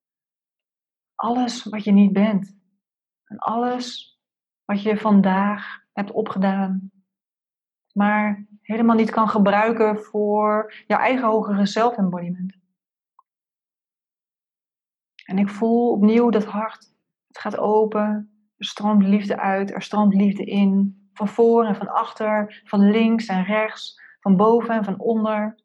alles wat je niet bent. En alles wat je vandaag hebt opgedaan. Maar helemaal niet kan gebruiken voor jouw eigen hogere zelfembodiment. En ik voel opnieuw dat hart. Het gaat open. Er stroomt liefde uit. Er stroomt liefde in. Van voor en van achter. Van links en rechts. Van boven en van onder.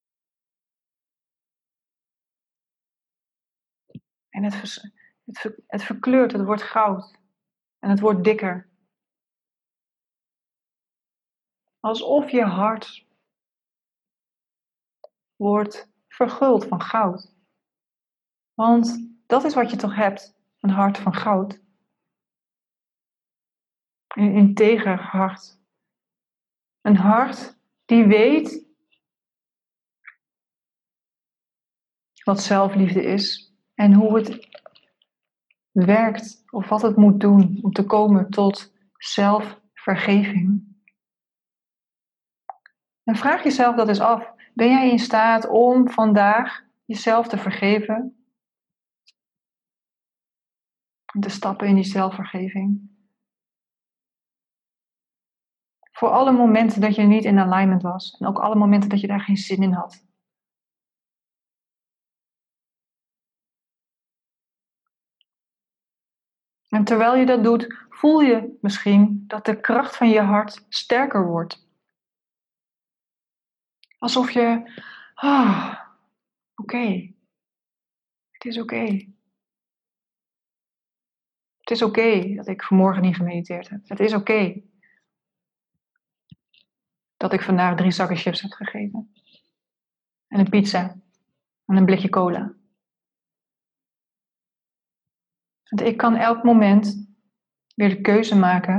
En het verkleurt. Het wordt goud. En het wordt dikker. Alsof je hart wordt verguld van goud. Want dat is wat je toch hebt. Een hart van goud. Een integer hart. Een hart die weet wat zelfliefde is en hoe het werkt of wat het moet doen om te komen tot zelfvergeving. En vraag jezelf dat eens af. Ben jij in staat om vandaag jezelf te vergeven? En te stappen in die zelfvergeving? Voor alle momenten dat je niet in alignment was en ook alle momenten dat je daar geen zin in had. En terwijl je dat doet, voel je misschien dat de kracht van je hart sterker wordt. Alsof je, oké, het is oké. Het is oké dat ik vanmorgen niet gemediteerd heb. Het is oké dat ik vandaag 3 zakken chips heb gegeten. En een pizza. En een blikje cola. Want ik kan elk moment weer de keuze maken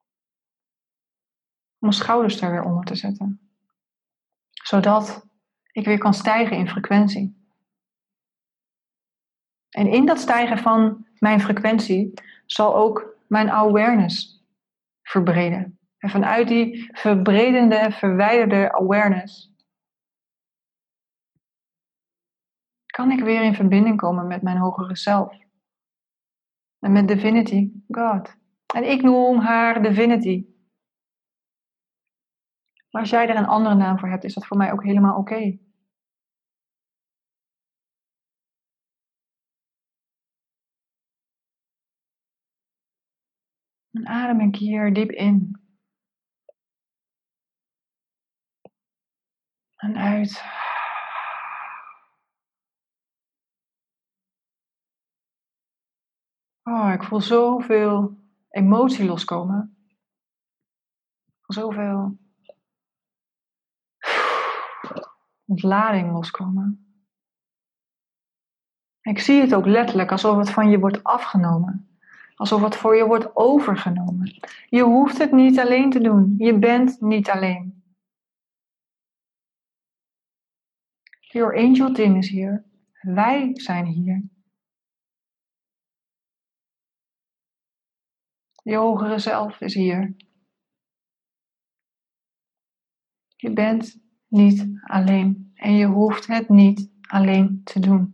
om mijn schouders er weer onder te zetten. Zodat ik weer kan stijgen in frequentie. En in dat stijgen van mijn frequentie zal ook mijn awareness verbreden. En vanuit die verbredende en verwijderde awareness kan ik weer in verbinding komen met mijn hogere zelf. En met Divinity, God. En ik noem haar Divinity. Maar als jij er een andere naam voor hebt, is dat voor mij ook helemaal oké. En adem een keer diep in. En uit. Oh, ik voel zoveel emotie loskomen. Ik voel zoveel ontlading loskomen. Ik zie het ook letterlijk alsof het van je wordt afgenomen. Alsof het voor je wordt overgenomen. Je hoeft het niet alleen te doen. Je bent niet alleen. Your angel team is hier. Wij zijn hier. Je hogere zelf is hier. Je bent niet alleen. En je hoeft het niet alleen te doen.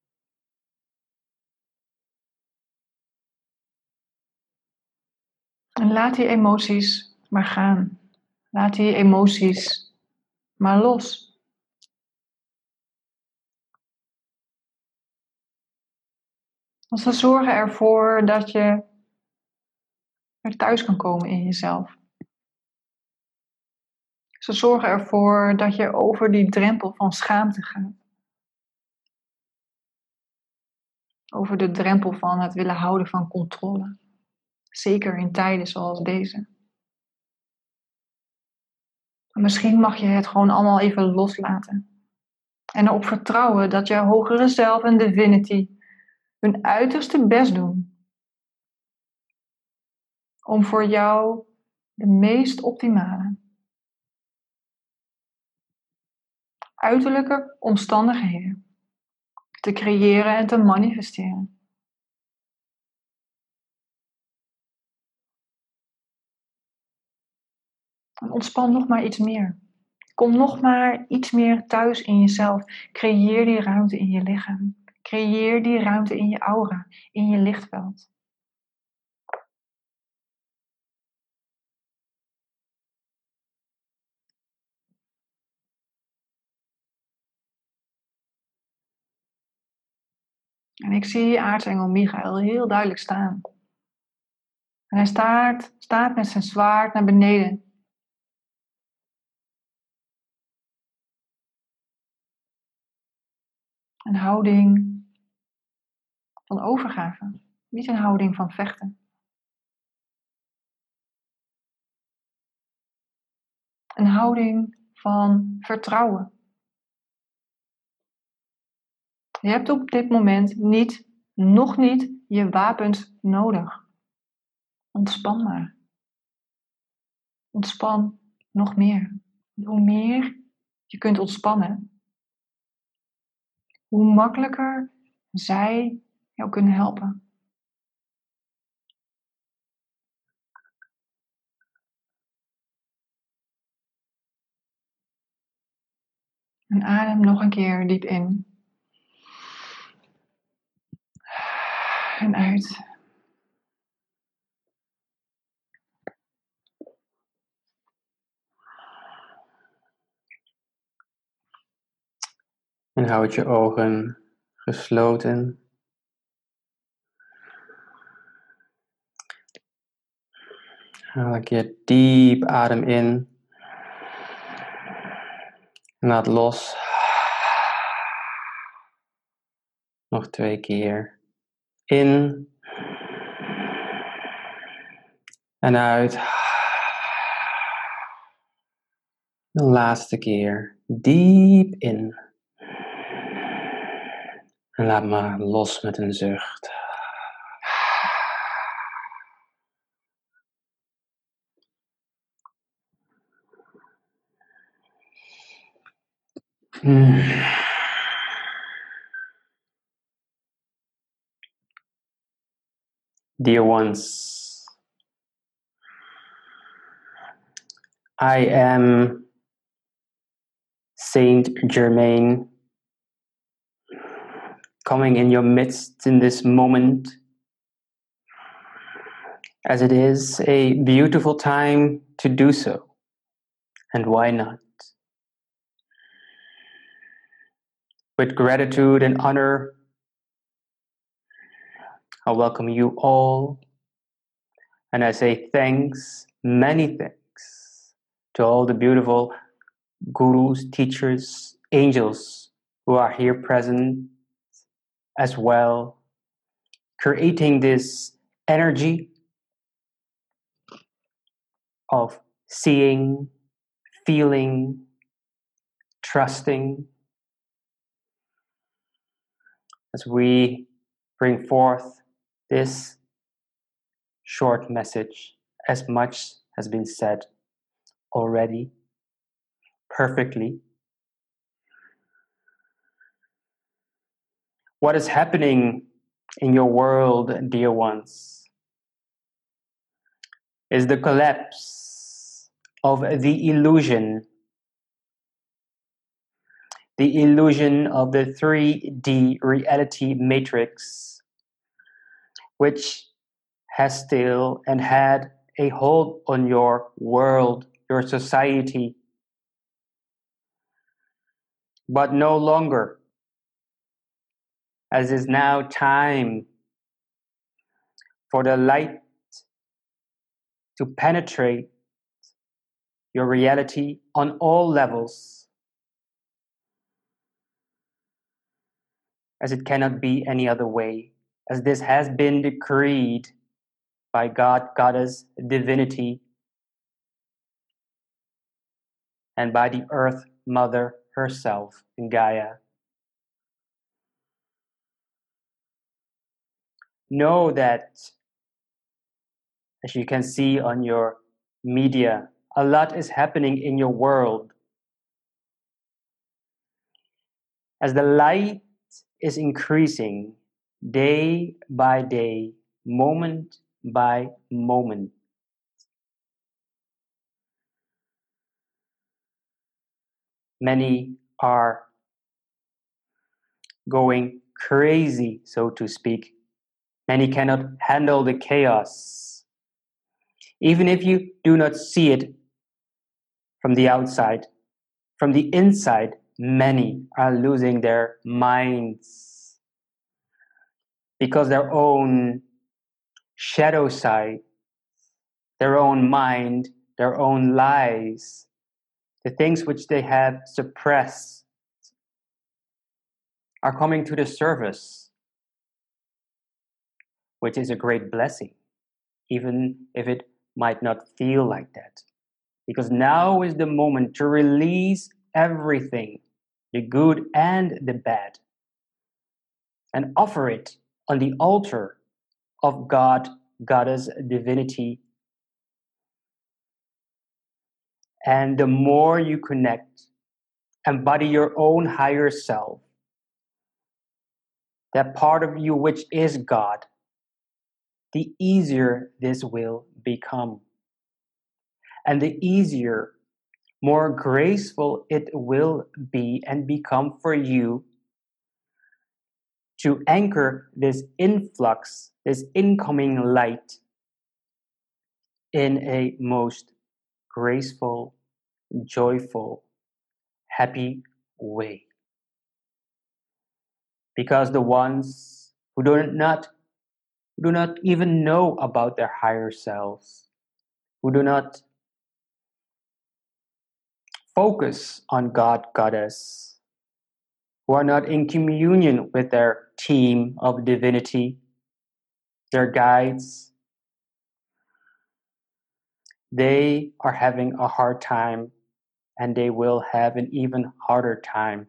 En laat die emoties maar gaan. Laat die emoties maar los. Want ze zorgen ervoor dat je weer thuis kan komen in jezelf. Ze zorgen ervoor dat je over die drempel van schaamte gaat. over de drempel van het willen houden van controle. Zeker in tijden zoals deze. Misschien mag je het gewoon allemaal even loslaten. En erop vertrouwen dat je hogere zelf en divinity hun uiterste best doen. Om voor jou de meest optimale uiterlijke omstandigheden te creëren en te manifesteren. En ontspan nog maar iets meer. Kom nog maar iets meer thuis in jezelf. Creëer die ruimte in je lichaam. Creëer die ruimte in je aura, in je lichtveld. En ik zie aartsengel Michael heel duidelijk staan. En hij staat met zijn zwaard naar beneden. Een houding van overgave, niet een houding van vechten. Een houding van vertrouwen. Je hebt op dit moment nog niet je wapens nodig. Ontspan maar. Ontspan nog meer. Hoe meer je kunt ontspannen, hoe makkelijker zij jou kunnen helpen. En adem nog een keer diep in. En uit. En houd je ogen gesloten. Haal een keer diep adem in. En laat los. Nog 2 keer. In. En uit. De laatste keer. Diep in. En laat maar los met een zucht. Dear ones, I am Saint Germain, coming in your midst in this moment, as it is a beautiful time to do so, and why not? With gratitude and honor, I welcome you all, and I say thanks, many thanks, to all the beautiful gurus, teachers, angels who are here present as well, creating this energy of seeing, feeling, trusting, as we bring forth this short message. As much has been said already, perfectly. What is happening in your world, dear ones, is the collapse of the illusion of the 3D reality matrix, which has still and had a hold on your world, your society, but no longer, as is now time for the light to penetrate your reality on all levels, as it cannot be any other way. as this has been decreed by God, Goddess, divinity, and by the Earth Mother herself, Gaia. Know that, as you can see on your media, a lot is happening in your world. As the light is increasing day by day, moment by moment, many are going crazy, so to speak. Many cannot handle the chaos. Even if you do not see it from the outside, from the inside, many are losing their minds because their own shadow side, their own mind, their own lies, the things which they have suppressed are coming to the surface, which is a great blessing, even if it might not feel like that. Because now is the moment to release everything, the good and the bad, and offer it on the altar of God, Goddess, divinity. And the more you connect, embody your own higher self, that part of you which is God, the easier this will become. And the easier, more graceful it will be and become for you to anchor this influx, this incoming light in a most graceful, joyful, happy way. Because the ones who do not even know about their higher selves, who do not focus on God, Goddess, who are not in communion with their team of divinity, their guides, they are having a hard time, and they will have an even harder time.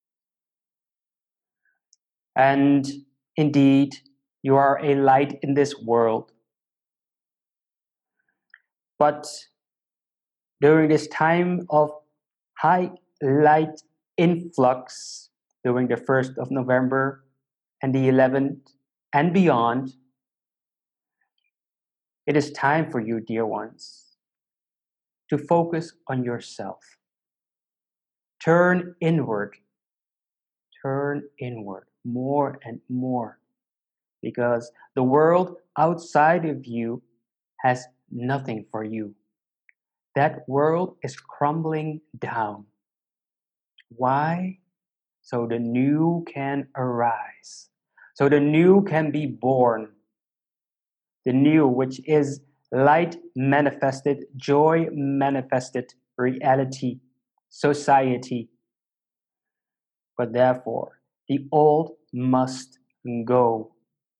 And indeed, you are a light in this world. But during this time of high light influx, during the 1st of November and the 11th and beyond, it is time for you, dear ones, to focus on yourself. Turn inward more and more, because the world outside of you has nothing for you. That world is crumbling down. Why? So the new can arise. So the new can be born. The new, which is light manifested, joy manifested, reality, society. But therefore, the old must go.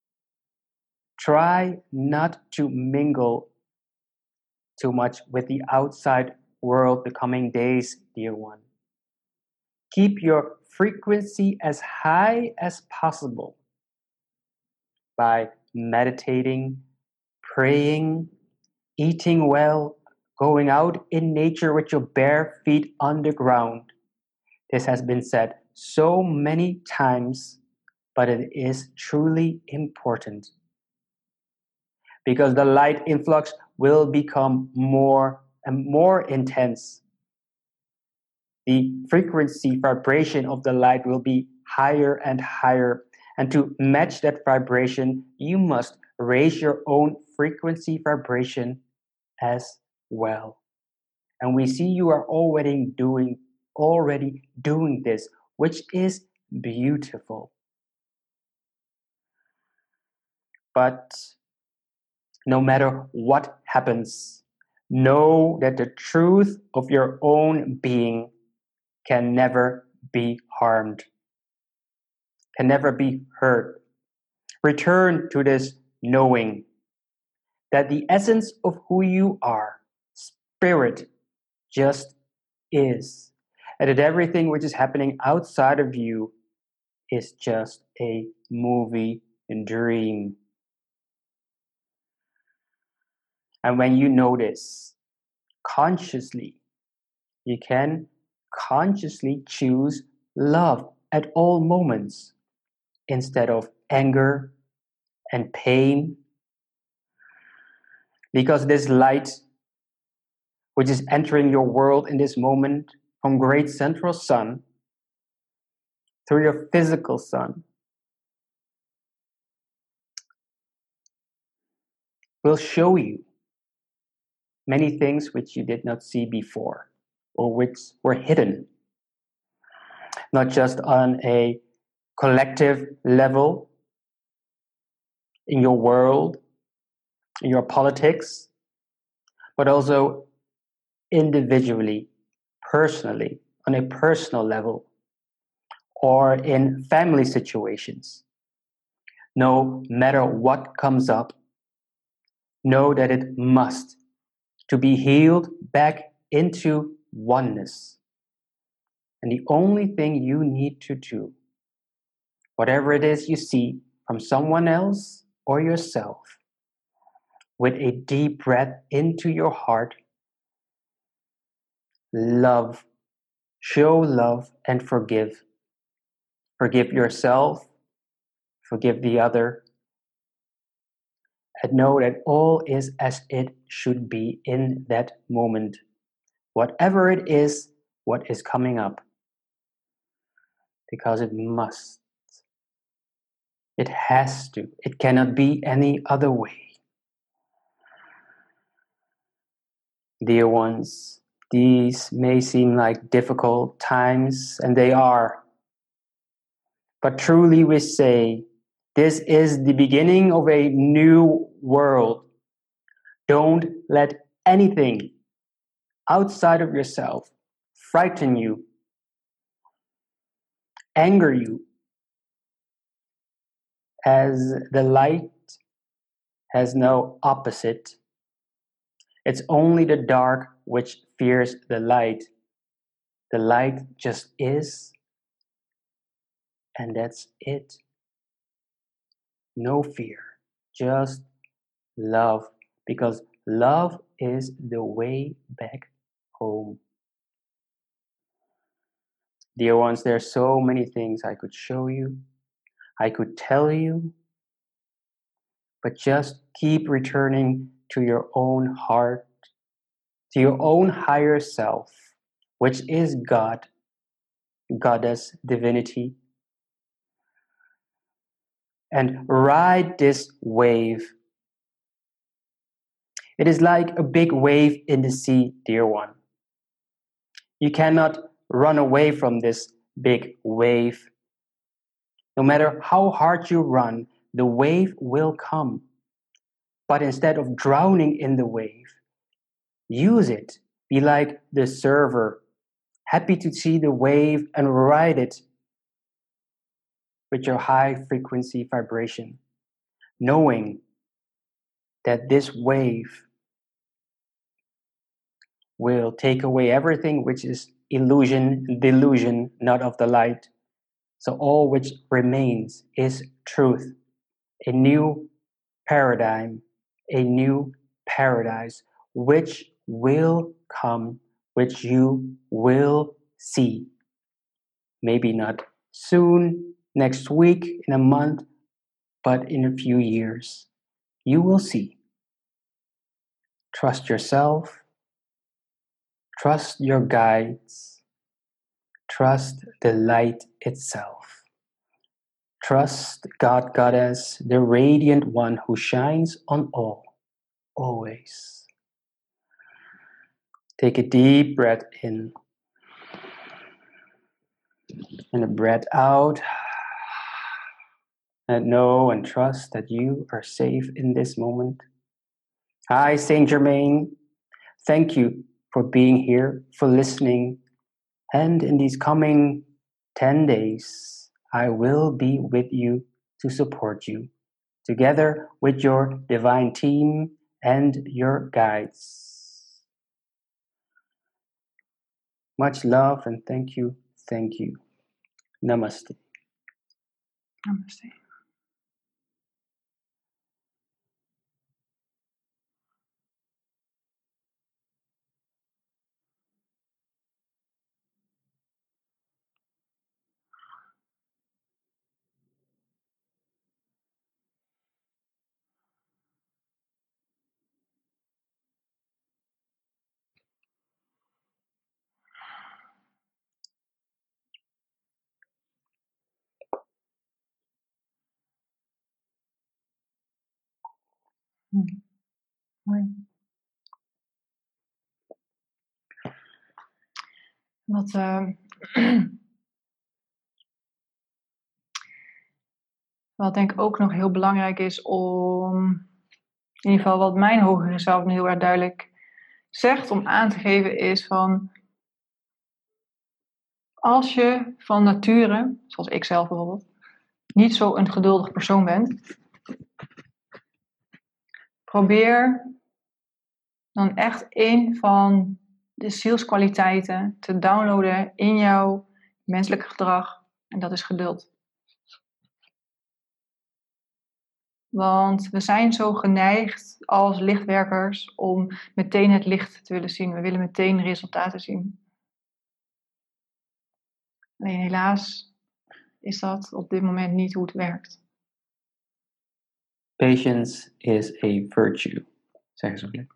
Try not to mingle too much with the outside world the coming days, dear one. Keep your frequency as high as possible by meditating, praying, eating well, going out in nature with your bare feet on the ground. This has been said so many times, but it is truly important, because the light influx will become more and more intense. The frequency vibration of the light will be higher and higher. And to match that vibration, you must raise your own frequency vibration as well. And we see you are already doing this, which is beautiful. But no matter what happens, know that the truth of your own being can never be harmed, can never be hurt. Return to this knowing that the essence of who you are, spirit, just is. And that everything which is happening outside of you is just a movie and dream. And when you know this consciously, you can consciously choose love at all moments instead of anger and pain. Because this light, which is entering your world in this moment from great central sun through your physical sun, will show you many things which you did not see before or which were hidden. Not just on a collective level in your world, in your politics, but also individually, personally, on a personal level, or in family situations. No matter what comes up, know that it must to be healed back into oneness. And the only thing you need to do, whatever it is you see from someone else or yourself, with a deep breath into your heart, love, show love and forgive. Forgive yourself, forgive the other, and know that all is as it should be in that moment. Whatever it is, what is coming up. Because it must. It has to. It cannot be any other way. Dear ones, these may seem like difficult times, and they are. But truly we say, this is the beginning of a new world. Don't let anything outside of yourself frighten you, anger you, as the light has no opposite. It's only the dark which fears the light. The light just is, and that's it. No fear, just love, because love is the way back home. Dear ones, there are so many things I could show you, I could tell you, but just keep returning to your own heart, to your own higher self, which is God, Goddess, divinity, and ride this wave. It is like a big wave in the sea, dear one. You cannot run away from this big wave. No matter how hard you run, the wave will come. But instead of drowning in the wave, use it. Be like the surfer, happy to see the wave and ride it with your high frequency vibration, knowing that this wave will take away everything which is illusion, delusion, not of the light. So all which remains is truth, a new paradigm, a new paradise, which will come, which you will see. Maybe not soon, next week, in a month, but in a few years. You will see. Trust yourself. Trust your guides. Trust the light itself. Trust God, Goddess, the radiant one who shines on all, always. Take a deep breath in and a breath out. And know and trust that you are safe in this moment. Hi, Saint Germain. Thank you for being here, for listening. And in these coming 10 days, I will be with you to support you. together with your divine team and your guides. Much love and thank you, thank you. Namaste. Namaste. Mooi. Wat, wat denk ik ook nog heel belangrijk is om, in ieder geval wat mijn hogere zelf me heel erg duidelijk zegt, om aan te geven is van, als je van nature, zoals ik zelf bijvoorbeeld, niet zo een geduldig persoon bent, probeer dan echt een van de zielskwaliteiten te downloaden in jouw menselijk gedrag. En dat is geduld. Want we zijn zo geneigd als lichtwerkers om meteen het licht te willen zien. We willen meteen resultaten zien. Alleen helaas is dat op dit moment niet hoe het werkt. Patience is a virtue, zeggen ze ook.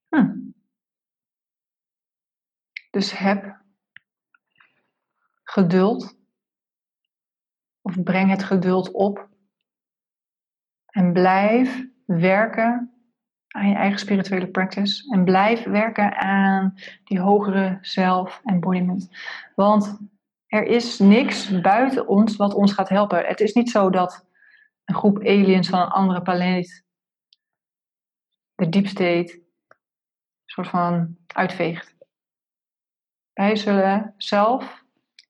Dus heb geduld. Of breng het geduld op. En blijf werken aan je eigen spirituele practice. En blijf werken aan die hogere self-embodiment. Want er is niks buiten ons wat ons gaat helpen. Het is niet zo dat een groep aliens van een andere planeet de deep state een soort van uitveegt. Wij zullen zelf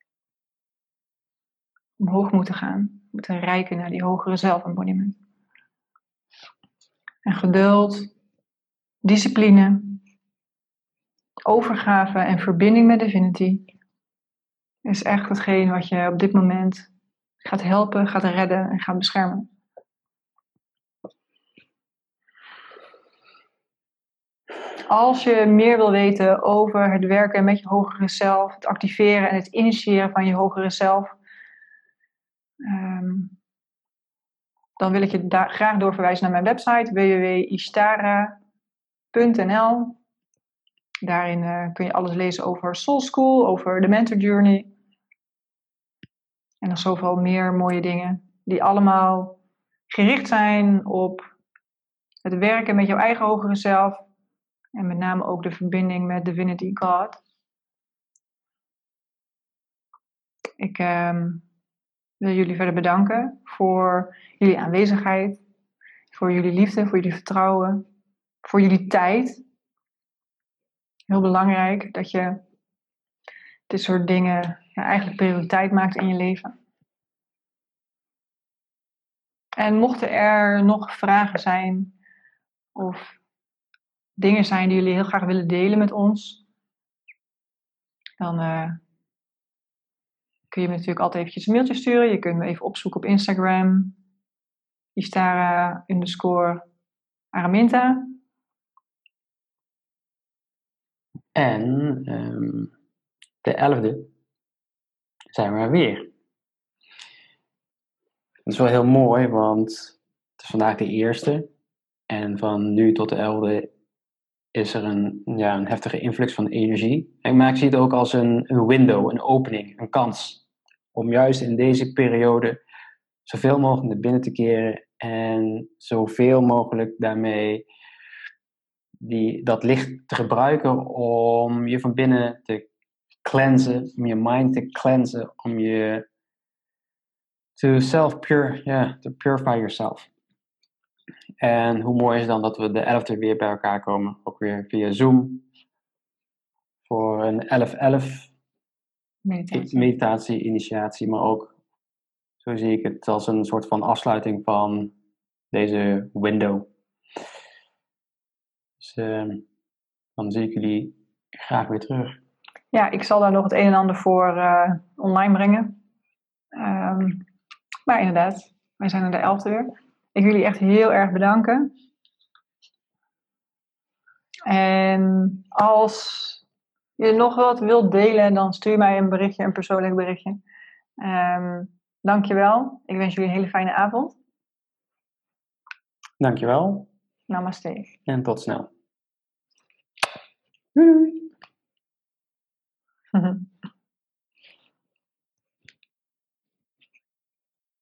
omhoog moeten gaan. Moeten reiken naar die hogere self-embodiment. En geduld, discipline, overgave en verbinding met Divinity is echt hetgeen wat je op dit moment gaat helpen, gaat redden en gaat beschermen. Als je meer wil weten over het werken met je hogere zelf, het activeren en het initiëren van je hogere zelf, dan wil ik je graag doorverwijzen naar mijn website www.ishtara.nl. Daarin kun je alles lezen over Soul School, over de Mentor Journey. En nog zoveel meer mooie dingen die allemaal gericht zijn op het werken met jouw eigen hogere zelf. En met name ook de verbinding met Divinity God. Ik wil jullie verder bedanken voor jullie aanwezigheid. Voor jullie liefde, voor jullie vertrouwen. Voor jullie tijd. Heel belangrijk dat je dit soort dingen eigenlijk prioriteit maakt in je leven. En mochten er nog vragen zijn of dingen zijn die jullie heel graag willen delen met ons, dan kun je me natuurlijk altijd eventjes een mailtje sturen. Je kunt me even opzoeken op Instagram. Ishtara_Araminta. En de 11e zijn we er weer. Dat is wel heel mooi, want het is vandaag de 1e. En van nu tot de 11e is er een heftige influx van energie. Maar ik zie het ook als een window, een opening, een kans. Om juist in deze periode zoveel mogelijk naar binnen te keren. En zoveel mogelijk daarmee dat licht te gebruiken om je van binnen te cleansen. Om je mind te cleansen. Om je to purify yourself. En hoe mooi is het dan dat we de 11e weer bij elkaar komen. Ook weer via Zoom. Voor een 11-11 meditatie, initiatie. Maar ook, zo zie ik het, als een soort van afsluiting van deze window. Dus dan zie ik jullie graag weer terug. Ja, ik zal daar nog het een en ander voor online brengen. Maar inderdaad, wij zijn er de 11e weer. Ik wil jullie echt heel erg bedanken. En als je nog wat wilt delen, dan stuur mij een berichtje, een persoonlijk berichtje. Dankjewel. Ik wens jullie een hele fijne avond. Dankjewel. Namaste. En tot snel. Doei. Mhm.